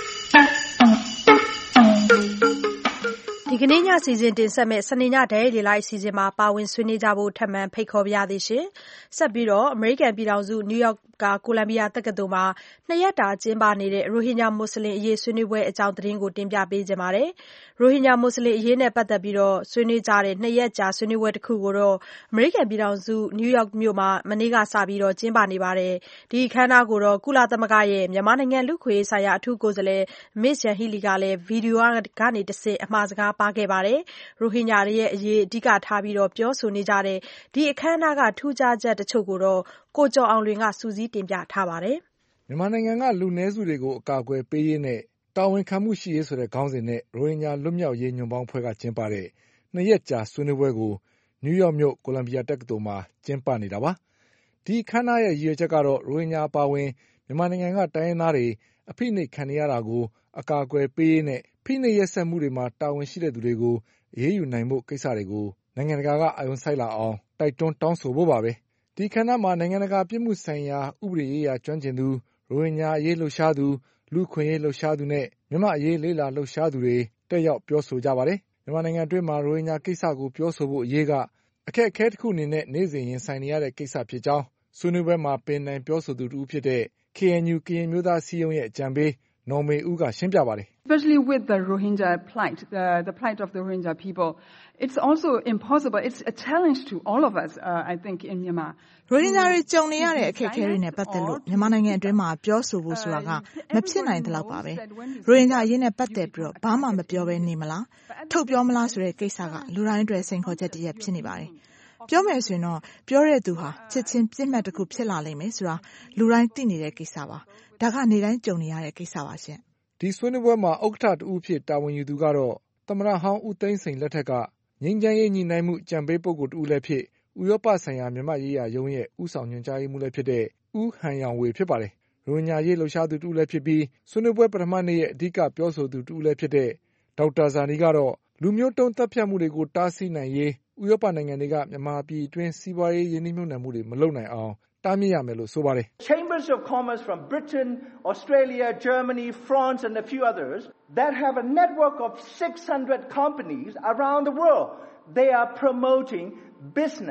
ဒီကနေ့ညစီစဉ်တင်ဆက်မဲ့စနေညဓာတ်ရိုက်လေ့လာအစီအစဉ်မှာပါဝင်ဆွေးနွေးကြဖို့ထပ်မံဖိတ်ခေါ်ပါရသေးရှင်။ဆက်ပြီးတော့အမေရိကန်ပြည်ထောင်စုနယူးယောက်ကကိုလံဘီယာတက္ကသိုလ်မှာနှစ်ရက်တာကျင်းပနေတဲ့ရိုဟင်ဂျာမွတ်စလင်အရေးဆွေးနွေးပွဲအကြောင်းသတင်းကိုတင်ပြပေးကြပါမယ်။ရိုဟင်ဂျာမွတ်စလင်အရေးနဲ့ပတ်သက်ပြီးတော့ဆွေးနွေးကြတဲ့နှစ်ရက်ကြာဆွေးနွေးပွဲတစ်ခုကိုတော့အမေရိကန်ပြည်ထောင်စုနယူးယောက်မြို့မှာမနေ့ကစပြီးတော့ကျင်းပနေပါတယ်။ဒီအခမ်းအနားကိုတော့ကုလသမဂ္ဂရဲ့မြန်မာနိုင်ငံလူ့ခွေရေးဆိုင်ရာအထူးကိုယ်စားလှယ် Miss Yanghee Lee ကလည်းဗီဒီယိုကနေတဆင့်အမှာစကားပါခဲ့ပါတယ်။ရိုဟင်ဂျာတွေရဲ့အရေးအဓိကထားပြီးတော့ပြောဆိုနေကြတဲ့ဒီအခမ်းအနားကထူးခြားချက်တချို့ကိုတော့ကိုကျော်အောင်လွင်ကစူးစီးတင်ပြထားပါတယ်။မြန်မာနိုင်ငံကလူနည်းစုတွေကိုအကာအကွယ်ပေးရေးနဲ့တာဝန်ခံမှုရှိရေးဆိုတဲ့ခေါင်းစဉ်နဲ့ရိုဟင်ဂျာလွတ်မြောက်ရေးညွန့်ပေါင်းအဖွဲ့ကကျင်းပတဲ့နှစ်ရက်ကြာဆွေးနွေးပွဲကိုနယူးယောက်မြို့ကိုလံဘီယာတက္ကသိုလ်မှာကျင်းပနေတာပါ။ဒီအခမ်းအနားရဲ့ရည်ရွယ်ချက်ကတော့ရိုဟင်ဂျာအပါအဝင်မြန်မာနိုင်ငံကတိုင်းရင်းသားတွေအဖိနှိပ်ခံနေရတာကိုအကာအကွယ်ပေးရေးနဲ့ဖိနှိပ်ရက်စက်မှုတွေမှာတာဝန်ရှိတဲ့သူတွေကိုအရေးယူနိုင်ဖို့ကိစ္စတွေကိုနိုင်ငံတကာကအာရုံစိုက်လာအောင်တိုက်တွန်းတောင်းဆိုဖို့ပါပဲ။ဒီအခမ်းအနားမှာနိုင်ငံတကာပြစ်မှုဆိုင်ရာဥပဒေရေးရာကျွမ်းကျင်သူရိုဟင်ဂျာအရေးလှုပ်ရှားသူလူ့အခွင့်အရေးလှုပ်ရှားသူနဲ့မြန်မာ့အရေးလေ့လာလှုပ်ရှားသူတွေတက်ရောက်ပြောဆိုကြပါတယ်။မြန်မာနိုင်ငံအတွင်းမှာရိုဟင်ဂျာကိစ္စကိုပြောဆိုဖို့အရေးကအခက်အခဲတစ်ခုအနေနဲ့နေ့စဉ်ရင်ဆိုင်နေရတဲ့ကိစ္စဖြစ်ကြောင်းဆွေးနွေးပွဲမှာပင်တိုင်ပြောဆိုသူတစ်ဦးဖြစ်တဲ့ K N U ကရင်မျိုးသားအစည်းအရုံးရဲ့အကြံပေးနော်မေဦးကရှင်းပြပါတယ်။ Especially with the Rohingya plight, the, the plight of the Rohingya people, it's also impossible. It's a challenge to all of us, uh, I think, in Myanmar. ရိုဟင်ဂျာတွေကြုံနေရတဲ့အခက်အခဲတွေနဲ့ပတ်သက်လို့မြန်မာနိုင်ငံအတွင်းမှာပြောဆိုဖို့ဆိုတာကမဖြစ်နိုင်တဲ့လောက်ပါပဲ။ရိုဟင်ဂျာအရေးနဲ့ပတ်သက်ပြီးတော့ဘာမှမပြောဘဲနေမလား။ထုတ်ပြောမလားဆိုတဲ့ကိစ္စကလူတိုင်းအတွက်စိန်ခေါ်ချက်တစ်ရပ်ဖြစ်နေပါတယ်။ပြောမယ်ဆိုရင်တော့ပြောတဲ့သူဟာချက်ချင်းပြစ်မှတ်တစ်ခုဖြစ်လာလိမ့်မယ်ဆိုတာလူတိုင်းသိနေတဲ့ကိစ္စပါ။ဒါကနေတိုင်းကြုံနေရတဲ့ကိစ္စပါရှင်။ဒီဆွေးနွေးပွဲမှာဥက္ကဋ္ဌတူဖြစ်တာဝန်ယူသူကတော့သမ္မတဟောင်းဦးသိန်းစိန်လက်ထက်ကငြိမ်းချမ်းရေးညှိနှိုင်းမှုကြံပေးပုဂ္ဂိုလ်တူလည်းဖြစ်ဥရောပဆိုင်ရာမြန်မာရေးရာရုံးရဲ့ဥဆောင်ညွှန်ကြားရေးမှူးလည်းဖြစ်တဲ့ဦးဟန်ရောင်ဝေဖြစ်ပါတယ်။ရိုဟင်ဂျာရေးလှုပ်ရှားသူတူလည်းဖြစ်ပြီးဆွေးနွေးပွဲပထမနေ့ရဲ့အဓိကပြောဆိုသူတူလည်းဖြစ်တဲ့ဒေါက်တာဇာနီကတော့လူမျိုးတုံးသတ်ဖြတ်မှုတွေကိုတားဆီးနိုင်ရေးဥရောပနိုင်ငံတွေကမြန်မာပြည်အတွင်းစီးပွားရေးယင်းနှိမ့်မြုပ်နှံမှုတွေမလုပ်နိုင်အောင်တားမြစ်ရမယ်လို့ဆိုပါတယ်။ Chambers of Commerce from Britain, Australia, Germany, France and a few others that have a network of six hundred companies around the world. They are promoting business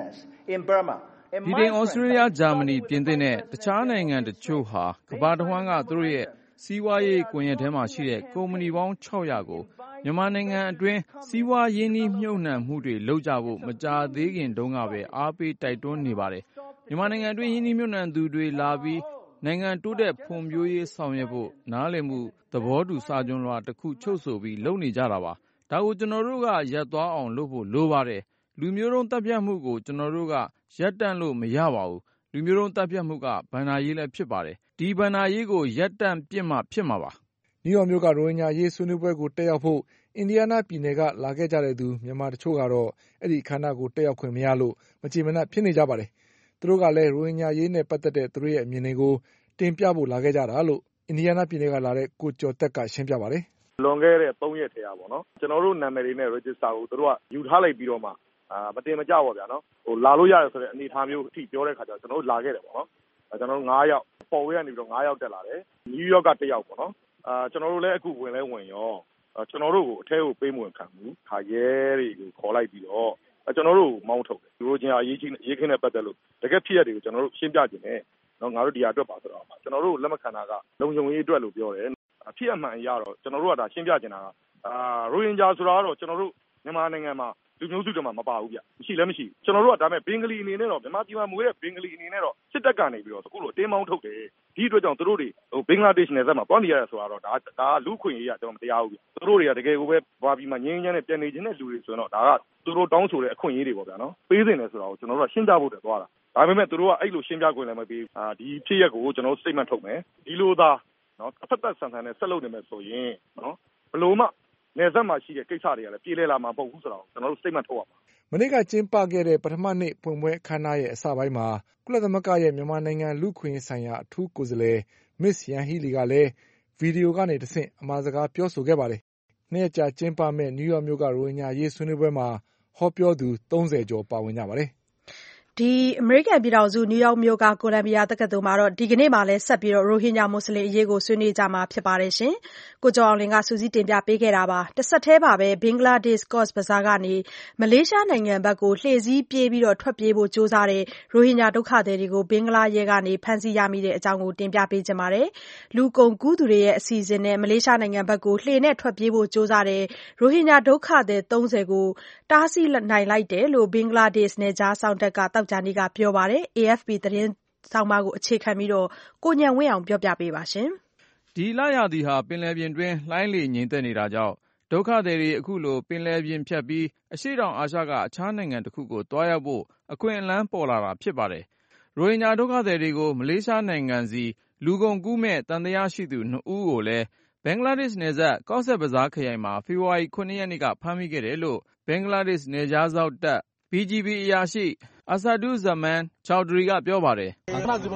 in Burma. ဗြိတိန်၊ ဩစတြေးလျ၊ ဂျာမနီ၊ ပြင်သစ်နဲ့တခြားနိုင်ငံတချို့ဟာကမ္ဘာတဝန်းကသူတို့ရဲ့စီးပွားရေးကွန်ရက်ထဲမှာရှိတဲ့ကုမ္ပဏီပေါင်းခြောက်ရာကိုမြန်မာနိုင်ငံအတွင်းစီးပွားရင်းနှီးမြှုပ်နှံမှုတွေလုပ်ကြဖို့မကြာသေးခင်တုန်းကပဲအားပေးတိုက်တွန်းနေပါတယ်။မြန်မာနိုင်ငံအတွင်းရင်းနှီးမြှုပ်နှံသူတွေလာပြီးနိုင်ငံတိုးတက်ဖွံ့ဖြိုးရေးဆောင်ရွက်ဖို့နားလည်မှုသဘောတူစာချုပ်လွှာတစ်ခုချုပ်ဆိုပြီးလုပ်နေကြတာပါ။ဒါကိုကျွန်တော်တို့ကရပ်သွားအောင်လုပ်ဖို့လိုပါတယ်။လူမျိုးတုံးတပ်ဖြတ်မှုကိုကျွန်တော်တို့ကရပ်တန့်လို့မရပါဘူး။လူမျိုးတုံးတပ်ဖြတ်မှုကဘဏ္ဍာရေးလည်းဖြစ်ပါတယ်။ဒီဘဏ္ဍာရေးကိုရပ်တန့်ပစ်မှဖြစ်မှာပါ။နယူးယောက်မြို့ကရိုဟင်ဂျာရေးဆွေးနွေးပွဲကိုတက်ရောက်ဖို့အင်ဒီယားနားပြည်နယ်ကလာခဲ့ကြတဲ့သူမြန်မာတချို့ကတော့အဲ့ဒီအခမ်းအနားကိုတက်ရောက်ခွင့်မရလို့မကြေမနပ်ဖြစ်နေကြပါတယ်။သူတို့ကလည်းရိုဟင်ဂျာရေးနဲ့ပတ်သက်တဲ့သူတို့ရဲ့အမြင်တွေကိုတင်ပြဖို့လာခဲ့ကြတာလို့အင်ဒီယားနားပြည်နယ်ကလာတဲ့ကိုကျော်သက်ကရှင်းပြပါတယ်။လွန်ခဲ့တဲ့သုံးရက်ထဲကပေါ့နော်ကျွန်တော်တို့နာမည်တွေနဲ့ register ကိုသူတို့ကယူထားလိုက်ပြီးတော့မှအာမတင်မကြောက်ပါဗျာနော်ဟိုလာလို့ရတယ်ဆိုတဲ့အနေအထားမျိုးအထိပြောတဲ့ခါကျတော့ကျွန်တော်တို့လာခဲ့တယ်ပေါ့နော်ကျွန်တော်တို့၅ယောက်ပေါ်ဝေးကနေပြီးတော့၅ယောက်တက်လာတယ်နယူးယောက်ကတစ်ယောက်ပေါ့နော်အာကျွန်တော်တို့လည်းအခုဝင်လဲဝင်ရောကျွန်တော်တို့ကိုအထဲကိုပေးမဝင်ခံဘူးခါရဲတွေကိုခေါ်လိုက်ပြီးတော့ကျွန်တော်တို့မောင်းထုတ်တယ်သူတို့ချင်းအရေးကြီးအရေးခင်းနဲ့ပတ်သက်လို့တကယ်ဖြစ်ရတွေကိုကျွန်တော်တို့ရှင်းပြခြင်းနဲ့နော်ငါတို့ဒီဟာအတွက်ပါဆိုတော့ကျွန်တော်တို့လက်မခံတာကလုံခြုံရေးအတွက်လို့ပြောတယ်ဖြစ်အမှန်အရတော့ကျွန်တော်တို့ကဒါရှင်းပြခြင်းတာကအာရိုဟင်ဂျာဆိုတာကတော့ကျွန်တော်တို့မြန်မာနိုင်ငံမှာလူမျိုးစုတွေမှာမပါဘူးဗျမရှိလည်းမရှိကျွန်တော်တို့ကဒါမဲ့ဘင်္ဂလီအနေနဲ့တော့မြန်မာပြည်မှာမွေးတဲ့ဘင်္ဂလီအနေနဲ့တော့စစ်တပ်ကနေပြီးတော့အခုလိုတင်းမောင်းထုတ်တယ်ဒီအတွက်ကြောင့်သူတို့တွေဟိုဘင်္ဂလားဒေ့ရှ်နယ်စပ်မှာတွားနေရတယ်ဆိုတာတော့ဒါဒါလူခွင့်ရေးကကျွန်တော်မတရားဘူးဗျသူတို့တွေကတကယ်ကိုပဲဘာပြည်မှာငင်းငင်းနဲ့ပြန်နေခြင်းတဲ့လူတွေဆိုတော့ဒါကသူတို့တောင်းဆိုတဲ့အခွင့်အရေးတွေပေါ့ဗျာနော်ပေးစင်တယ်ဆိုတာကိုကျွန်တော်တို့ကရှင်းပြဖို့တည်းသွားတာဒါပေမဲ့သူတို့ကအဲ့လိုရှင်းပြခွင့်လည်းမပေးဘူးအာဒီဖြစ်ရက်ကိုကျွန်တော်တို့ statement ထုတ်မယ်ဒီလိုသာနော်အဖက်သက်ဆန်ဆန်နဲ့ဆက်လုပ်နေမယ်ဆိုရင်နော်ဘလို့မှနယ်စပ်မှာရှိတဲ့ကိစ္စတွေကလည်းပြေလည်လာမှာမဟုတ်ဘူးဆိုတော့ကျွန်တော်တို့ statement ထုတ်ရမှာမနေ့ကကျင်းပခဲ့တဲ့ပထမနေ့ဖွင့်ပွဲအခမ်းအနားရဲ့အစပိုင်းမှာကုလသမဂ္ဂရဲ့မြန်မာနိုင်ငံလူ့ခွင့်ရေးဆိုင်ရာအထူးကိုယ်စားလှယ် Miss Yanghee Lee ကလည်းဗီဒီယိုကနေတဆင့်အမှာစကားပြောဆိုခဲ့ပါတယ်။နှစ်ရက်ကြာကျင်းပမဲ့နယူးယောက်မြို့ကရိုဟင်ဂျာရေးဆွေးနွေးပွဲမှာဟောပြောသူသုံးဆယ်ကျော်ပါဝင်ကြပါတယ်။ဒီအမေရိကန်ပြည်ထောင်စုနယူးယောက်မြို့ကကိုလံဘီယာတက္ကသိုလ်မှာတော့ဒီကနေ့မှလည်းဆက်ပြီးတော့ရိုဟင်ဂျာမွတ်စလင်အရေးကိုဆွေးနွေးကြမှာဖြစ်ပါတယ်ရှင်။ကိုကျော်အောင်လင်းကစူးစီးတင်ပြပေးခဲ့တာပါ။တစ်ဆက်တည်းပါပဲဘင်္ဂလားဒေ့ရှ်ကော့စ်ဘဇာကနေမလေးရှားနိုင်ငံဘက်ကိုလှည့်စည်းပြေးပြီးတော့ထွက်ပြေးဖို့ကြိုးစားတဲ့ရိုဟင်ဂျာဒုက္ခသည်တွေကိုဘင်္ဂလားရဲကနေဖမ်းဆီးရမိတဲ့အကြောင်းကိုတင်ပြပေးကြပါမယ်။လူကုန်ကူးသူတွေရဲ့အစီအစဉ်နဲ့မလေးရှားနိုင်ငံဘက်ကိုလှေနဲ့ထွက်ပြေးဖို့ကြိုးစားတဲ့ရိုဟင်ဂျာဒုက္ခသည်သုံးဆယ်ကိုတားဆီးနိုင်လိုက်တယ်လို့ဘင်္ဂလားဒေ့ရှ်နယ်ခြားစောင့်တပ်ကတောက်ကြနေ့ကပြောပါတယ်။ A F P သတင်းဆောင်းပါးကိုအခြေခံပြီးတော့ကိုဉာဏ်ဝင်းအောင်ပြောပြပေးပါရှင်။ဒီလရာသီဟာပင်လယ်ပြင်တွင်းလှိုင်းလေငြိမ်သက်နေတာကြောင့်ဒုက္ခသည်တွေအခုလိုပင်လယ်ပြင်ဖြတ်ပြီးအရှေ့တောင်အာရှကအခြားနိုင်ငံတစ်ခုကိုတွားရောက်ဖို့အခွင့်အလမ်းပေါ်လာတာဖြစ်ပါတယ်။ရိုဟင်ဂျာဒုက္ခသည်တွေကိုမလေးရှားနိုင်ငံစီလူကုန်ကူးမဲ့တန်တရားရှိသူနှစ်ဦးကိုလည်းဘင်္ဂလားဒေ့ရှ်နယ်စပ်ကော့ဆက်ဘဇားခရိုင်မှာဖေဖော်ဝါရီခုနှစ်ရက်နေ့ကဖမ်းမိခဲ့တယ်လို့ဘင်္ဂလားဒေ့ရှ်နယ်ခြားစောင့်တပ် B G B အရာရှိAsaduzzaman Chowdhury ကပြောပါတယ်။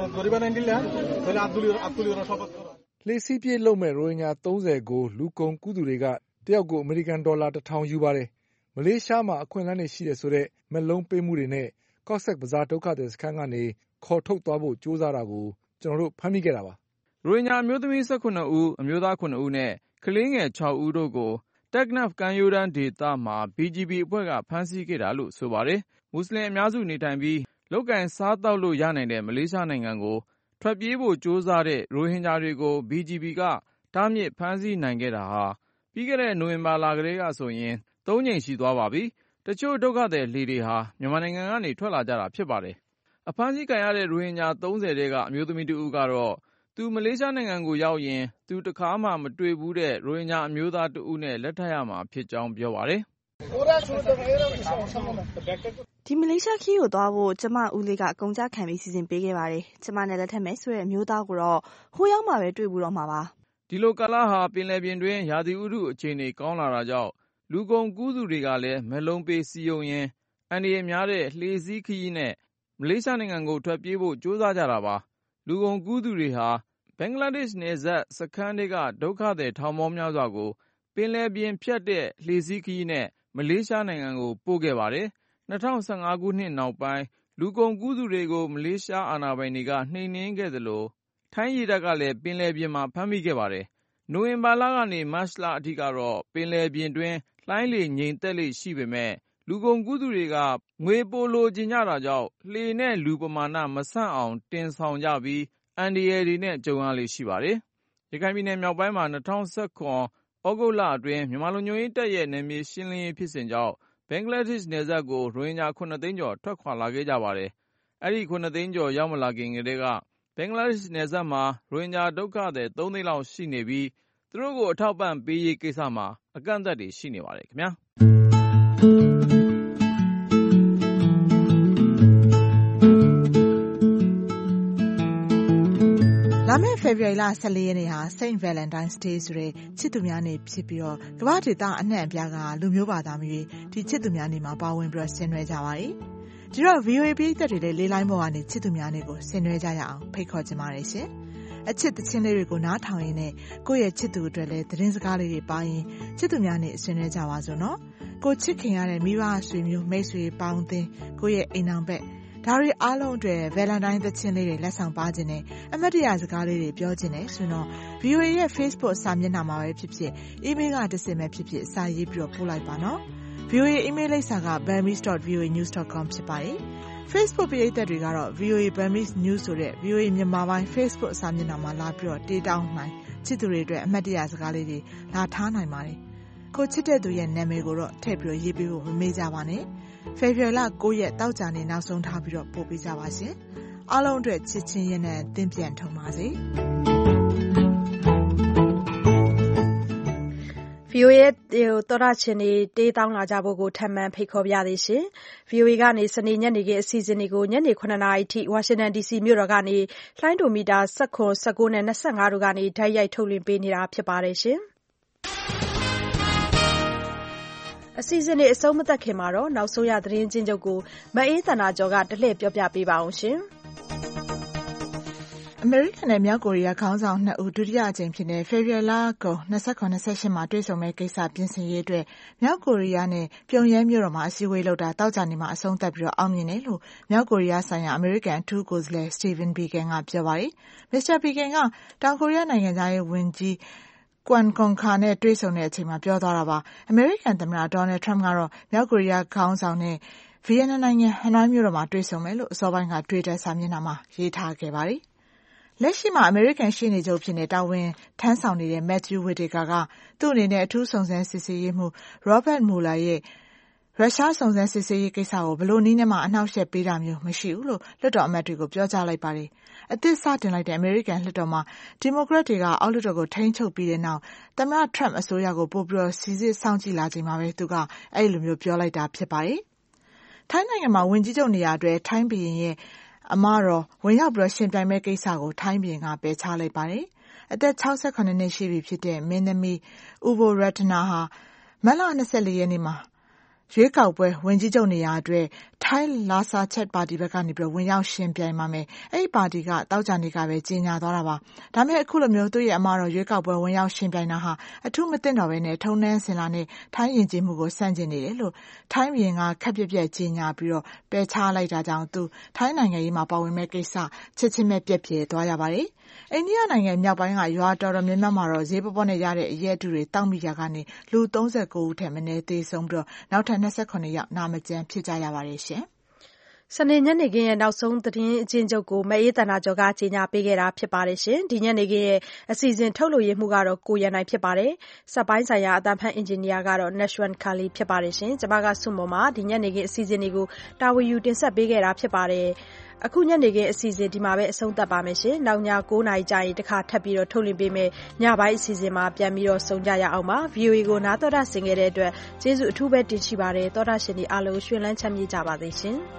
လှေစီးပြေးလုပ်မဲ့ရိုဟင်ဂျာသုံးဆယ်ကိုလူကုန်ကူးသူတွေကတယောက်ကိုအမေရိကန်ဒေါ်လာတစ်ထောင်ယူပါတယ်။မလေးရှားမှာအခွင့်အလမ်းတွေရှိတယ်ဆိုတဲ့မက်လုံးပေးမှုတွေနဲ့ကော့ဆက်ဘဇားဒုက္ခသည်စခန်းကနေခေါ်ထုတ်သွားဖို့ကြိုးစားတာကိုကျွန်တော်တို့ဖမ်းမိခဲ့တာပါ။ရိုဟင်ဂျာအမျိုးသမီး၁၇ဦးအမျိုးသားခုနှစ်ဦးနဲ့ကလေးငယ်၆ဦးတို့ကိုTeknaf ကမ်းရိုးတန်းဒေသမှာ B G B အဖွဲ့ကဖမ်းဆီးခဲ့တာလို့ဆိုပါတယ်။မွတ်စလင်အများစုနေထိုင်ပြီးလုပ်ကိုင်စားသောက်လို့ရနိုင်တဲ့မလေးရှားနိုင်ငံကိုထွက်ပြေးဖို့ကြိုးစားတဲ့ရိုဟင်ဂျာတွေကို B G B ကတားမြစ်ဖမ်းဆီးနိုင်ခဲ့တာဟာပြီးခဲ့တဲ့နိုဝင်ဘာလကတည်းကဆိုရင်သုံးကြိမ်ရှိသွားပါပြီ။တချို့ဒုက္ခသည်လှေတွေဟာမြန်မာနိုင်ငံကနေထွက်လာကြတာဖြစ်ပါတယ်။အဖမ်းဆီးခံရတဲ့ရိုဟင်ဂျာသုံးဆယ်ထဲကအမျိုးသမီးတဦးကတော့သူမလေးရှားနိုင်ငံကိုရောက်ရင်သူတခါမှမတွေ့ဘူးတဲ့ရိုဟင်ဂျာအမျိုးသားတဦးနဲ့လက်ထပ်ရမှာဖြစ်ကြောင်းပြောပါတယ်။ဒီမလေးရှားခီးကိုသွားဖို့ကျမဦးလေးကအကုန်ကြခံပြီးစီစဉ်ပေးခဲ့ပါတယ်။ကျမနဲ့လက်ထပ်မယ်ဆိုတဲ့အမျိုးသားကိုတော့ဟိုရောက်မှပဲတွေ့ဘူးတော့မှာပါ။ဒီလိုကာလဟာပင်လယ်ပြင်တွင်းရာသီဥတုအခြေအနေကောင်းလာတာကြောင့်လူကုန်ကူးသူတွေကလည်းမလုံးပေးစီယုံရင်အန္တရာယ်များတဲ့လှေစီးခရီးနဲ့မလေးရှားနိုင်ငံကိုထွက်ပြေးဖို့ကြိုးစားကြတာပါ။လူကုန်ကူးသူတွေဟာဘင်္ဂလားဒေ့ရှ်နယ်စပ်စခန်းတွေကဒုက္ခသည်ထောင်ပေါင်းများစွာကိုပင်လယ်ပြင်ဖြတ်တဲ့လှေစီးခရီးနဲ့မလေးရှားနိုင်ငံကိုပို့ခဲ့ပါတယ်။၂၀၁၅ခုနှစ်နောက်ပိုင်းလူကုန်ကူးသူတွေကိုမလေးရှားအာဏာပိုင်တွေကနှိမ်နင်းခဲ့သလိုထိုင်းရေတပ်ကလည်းပင်လယ်ပြင်မှာဖမ်းမိခဲ့ပါတယ်။နိုဝင်ဘာလကနေမတ်လအထိကတော့ပင်လယ်ပြင်တွင်းလှိုင်းလေငြိမ်သက်လေရှိပေမဲ့လူလူကုန်ကူးသူတွေကငွေပိုလိုချင်ကြတာကြောင့်လှေနဲ့လူပမာဏမဆန့်အောင်တင်ဆောင်ကြပြီးအန္တရာယ်တွေနဲ့ကြုံရလေရှိပါတယ်။ရခိုင်ပြည်နယ်မြောက်ပိုင်းမှာ၂၀၁၇ ဩဂုတ်လအတွင်းမြန်မာလုံခြုံရေးတပ်ရဲ့နယ်မြေရှင်းလင်းရေးဖြစ်စဉ်ကြောင့်ဘင်္ဂလားဒေ့ရှ်နယ်စပ်ကိုရိုဟင်ဂျာခုနှစ်သိန်းကျော်ထွက်ခွာလာခဲ့ကြပါတယ်။အဲဒီခုနှစ်သိန်းကျော်ရောက်မလာခင်ကတည်းကဘင်္ဂလားဒေ့ရှ်နယ်စပ်မှာရိုဟင်ဂျာဒုက္ခသည်သုံးသိန်းလောက်ရှိနေပြီးသူတို့ကိုအထောက်ပံ့ပေးရေးကိစ္စမှာအကန့်အသတ်တွေရှိနေပါတယ်ခင်ဗျာ။လာမယ့်ဖေဖော်ဝါရီလ၁၄ရက်နေ့ဟာ Saint Valentine's Day ဆိုတဲ့ချစ်သူများနေ့ဖြစ်ပြီးတော့ကမ္ဘာဒေသအနှံ့အပြားကလူမျိုးဘာသာမျိုးဒီချစ်သူများနေ့မှာပါဝင်ပြီးတော့ဆင်နွှဲကြပါတယ်။ဒီတော့ ဗီအိုအေ ပရိသတ်တွေလည်းလေးလိုင်းပေါ်ကနေချစ်သူများနေ့ကိုဆင်နွှဲကြရအောင်ဖိတ်ခေါ်ချင်ပါတယ်ရှင်။အချစ်တခြင်းလေးတွေကိုနားထောင်ရင်းနဲ့ကိုယ့်ရဲ့ချစ်သူအတွက်လည်းသတင်းစကားလေးတွေပါရင်ချစ်သူများနေ့ဆင်နွှဲကြပါစို့နော်။ကိုချစ်ခင်ရတဲ့မိဘဆွေမျိုးမိတ်ဆွေပေါင်းသင်းကိုယ့်ရဲ့အိမ်အောင်ဘက်ဒါတွေအားလုံးအတွက် Valentine သချင်းလေးတွေလက်ဆောင်ပါခြင်းနဲ့အမတ်တရစကားလေးတွေပြောခြင်းနဲ့ဆိုတော့ ဗီအိုအေ ရဲ့ Facebook စာမျက်နှာမှာပဲဖြစ်ဖြစ် email ကတစ်စင်ပဲဖြစ်ဖြစ်စာရေးပြီးတော့ပို့လိုက်ပါနော်။ ဗီအိုအေ email လိပ်စာက burmese dot v o a news dot com ဖြစ်ပါတယ်။ Facebook ပရိသတ်တွေကတော့ ဗီအိုအေ Burmese News ဆိုတဲ့ ဗီအိုအေ မြန်မာပိုင်း Facebook စာမျက်နှာမှာလာပြီးတော့တေးတောင်းနိုင်ချစ်သူတွေအတွက်အမတ်တရစကားလေးတွေလာထားနိုင်ပါတယ်။ကိုချစ်တဲ့သူရဲ့နာမည်ကိုတော့ထည့်ပြီးတော့ရေးပေးဖို့မမေ့ကြပါနဲ့။ဖေဖော်ဝါရီလ၉ရက်တောက်ကြနေနောက်ဆုံးထားပြီးတော့ပို့ပေးကြပါရှင်။အားလုံးအတွက်ချစ်ချင်းရဲ့နဲ့သင်ပြန်ထုံပါစေ။ဗီအိုအေရဲ့သောတာရှင်တွေတေးတောင်းလာကြဖို့ကိုထပ်မံဖိတ်ခေါ်ပြသေးရှင်။ ဗီအိုအေကနေစနေညနေခင်းအစီအစဉ်တွေကိုညနေခုနှစ်နာရီထိဝါရှင်တန်ဒီစီမြို့တော်ကနေလှိုင်းဒိုမီတာ၁၇ ၁၉နဲ့၂၅တို့ကနေဓာတ်ရိုက်ထုတ်လွှင့်ပေးနေတာဖြစ်ပါတယ်ရှင်။အစီအစဉ်တွေအဆုံးမသတ်ခင်မှာတော့နောက်ဆုံးရသတင်းချင်းချုပ်ကိုမအေးသန္တာကျော်ကတလှည့်ပြောပြပေးပါအောင်ရှင်။အမေရိကန်နဲ့မြောက်ကိုရီးယားခေါင်းဆောင်နှစ်ဦးဒုတိယအကြိမ်ဖြစ်တဲ့ဖေဖော်ဝါရီလကုန်၂၇ ၂၈မှာတွေ့ဆုံမဲ့ကိစ္စပြင်ဆင်ရေးအတွက်မြောက်ကိုရီးယားနဲ့ပြုံယမ်းမြို့တော်မှာအစည်းအဝေးလုပ်တာတောက်ကြနေမှာအဆုံးသတ်ပြီးတော့အောင်မြင်တယ်လို့မြောက်ကိုရီးယားဆိုင်ရာအမေရိကန်အထူးကိုယ်စားလှယ် Stephen Biegun ကပြောပါတယ်။ မစ္စတာ Biegun ကတောင်ကိုရီးယားနိုင်ငံသားရေးဝန်ကြီးကွမ်ကွန်ခါနဲ့တွေ့ဆုံတဲ့အချိန်မှာပြောသွားတာပါ။အမေရိကန်သမ္မတဒေါ်နယ်ထရမ့်ကတော့မြောက်ကိုရီးယားခေါင်းဆောင်နဲ့ဗီယက်နမ်နိုင်ငံဟနွိုင်းမြို့တော်မှာတွေ့ဆုံမယ်လို့အစောပိုင်းက Twitter စာမျက်နှာမှာရေးထားခဲ့ပါတယ်။လက်ရှိမှာအမေရိကန်ရှေ့နေချုပ်ဖြစ်နေတာဝန်ထမ်းဆောင်နေတဲ့ Matthew Whitaker ကသူ့အနေနဲ့အထူးစုံစမ်းစစ်ဆေးရေးမှူး Robert Mueller ရဲ့ရုရှားစုံစမ်းစစ်ဆေးရေးကိစ္စကိုဘလို့နည်းနဲ့မှအနှောက်အယှက်ပေးတာမျိုးမရှိဘူးလို့လွှတ်တော်အမတ်တွေကိုပြောကြားလိုက်ပါတယ်။အသစ်စတင်လိုက်တဲ့အမေရိကန်လွှတ်တော်မှာဒီမိုကရက်တွေကအောက်လွှတ်တော်ကိုထိန်းချုပ်ပြီးတဲ့နောက်သမ္မတထရမ့်အစိုးရကိုပိုပြီးတော့စီစစ်စောင့်ကြည့်လာချိန်မှာပဲသူကအဲ့လိုမျိုးပြောလိုက်တာဖြစ်ပါတယ်။ထိုင်းနိုင်ငံမှာဝန်ကြီးချုပ်နေရာအတွက်ထိုင်းဘုရင်ရဲ့အမတော်ဝင်ရောက်ပြီးတော့ရှင်ပြိုင်မဲ့ကိစ္စကိုထိုင်းဘုရင်ကပယ်ချလိုက်ပါတယ်။အသက်၆၇နှစ်ရှိပြီဖြစ်တဲ့မင်းသမီးဥဘိုရတနာဟာမတ်လ၂၄ရက်နေ့မှာရွေးကောက်ပွဲဝင်ကြီးချုပ်နေရာအတွက်ထိုင်းလာဆာချက်ပါတီဘက်ကနေပြီးဝင်ရောက်ရှင်ပြိုင်ပါမယ်။အဲ့ဒီပါတီကတောက်ကြနေကပဲကြီးညာသွားတာပါ။ဒါပေမဲ့အခုလိုမျိုးသူ့ရဲ့အမတော်ရွေးကောက်ပွဲဝင်ရောက်ရှင်ပြိုင်တာဟာအထူးမသိတော့ဘဲနဲ့ထုံနှန်းစင်လာနဲ့ထိုင်းယဉ်ကျေးမှုကိုစန့်ကျင်နေတယ်လို့ထိုင်းဘုရင်ကခက်ပြက်ပြက်ကြီးညာပြီးတော့ပယ်ချလိုက်တာကြောင့်သူထိုင်းနိုင်ငံရေးမှာပါဝင်မဲ့ကိစ္စချက်ချင်းပဲပြက်ပြဲသွားရပါတယ်။အိန္ဒိယနိုင်ငံမြောက်ပိုင်းကရွာတော်တော်များများမှာတော့ဈေးပေါ်ပေါ်နဲ့ရတဲ့အရက်အတူတွေတောက်မိကြကနေလူ၃၉ဦးထက်မနည်းသေဆုံးပြီးတော့နောက်ထပ်၂၇ယောက်နာမကျန်းဖြစ်ကြရပါတယ်ရှင်။စနေညနေခင်းရဲ့နောက်ဆုံးသတင်းအကျဉ်းချုပ်ကိုမအေးသန္တာကျော်ကကြီးညာပေးခဲ့တာဖြစ်ပါတယ်ရှင်။ဒီညနေခင်းရဲ့အစီအစဉ်ထုတ်လို့ရမှုကတော့ကိုရန်နိုင်ဖြစ်ပါတယ်။စက်ပိုင်းဆိုင်ရာအတန်ဖန်အင်ဂျင်နီယာကတော့ Nashwan Kali ဖြစ်ပါတယ်ရှင်။ကျွန်မကဆုမွန်မှာဒီညနေခင်းအစီအစဉ်တွေကိုတာဝန်ယူတင်ဆက်ပေးခဲ့တာဖြစ်ပါတယ်။အခုညနေခင်းအစီအစဉ်ဒီမှာပဲအဆုံးသတ်ပါမယ်ရှင်။နောက်ည၉နာရီကြာရင်တစ်ခါထပ်ပြီးတော့ထုတ်လွှင့်ပေးမယ်။ညပိုင်းအစီအစဉ်မှာပြန်ပြီးတော့ဆုံကြရအောင်ပါ။ ဗီအိုအေကိုနားတော်တာဆင်ခဲ့တဲ့အတွက်ကျေးဇူးအထူးပဲတင်ရှိပါတယ်။တော်တာရှင်တွေအားလုံးရွှင်လန်းချမ်းမြေ့ကြပါစေရှင်။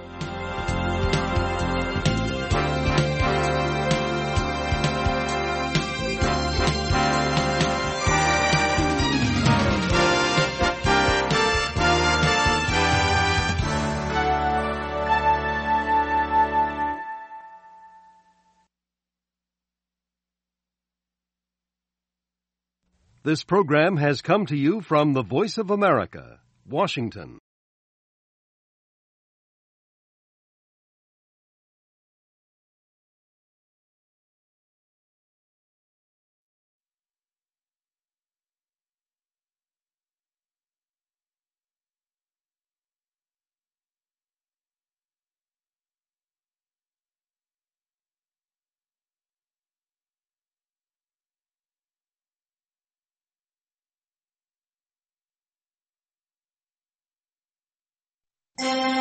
This program has come to you from the Voice of America, Washington.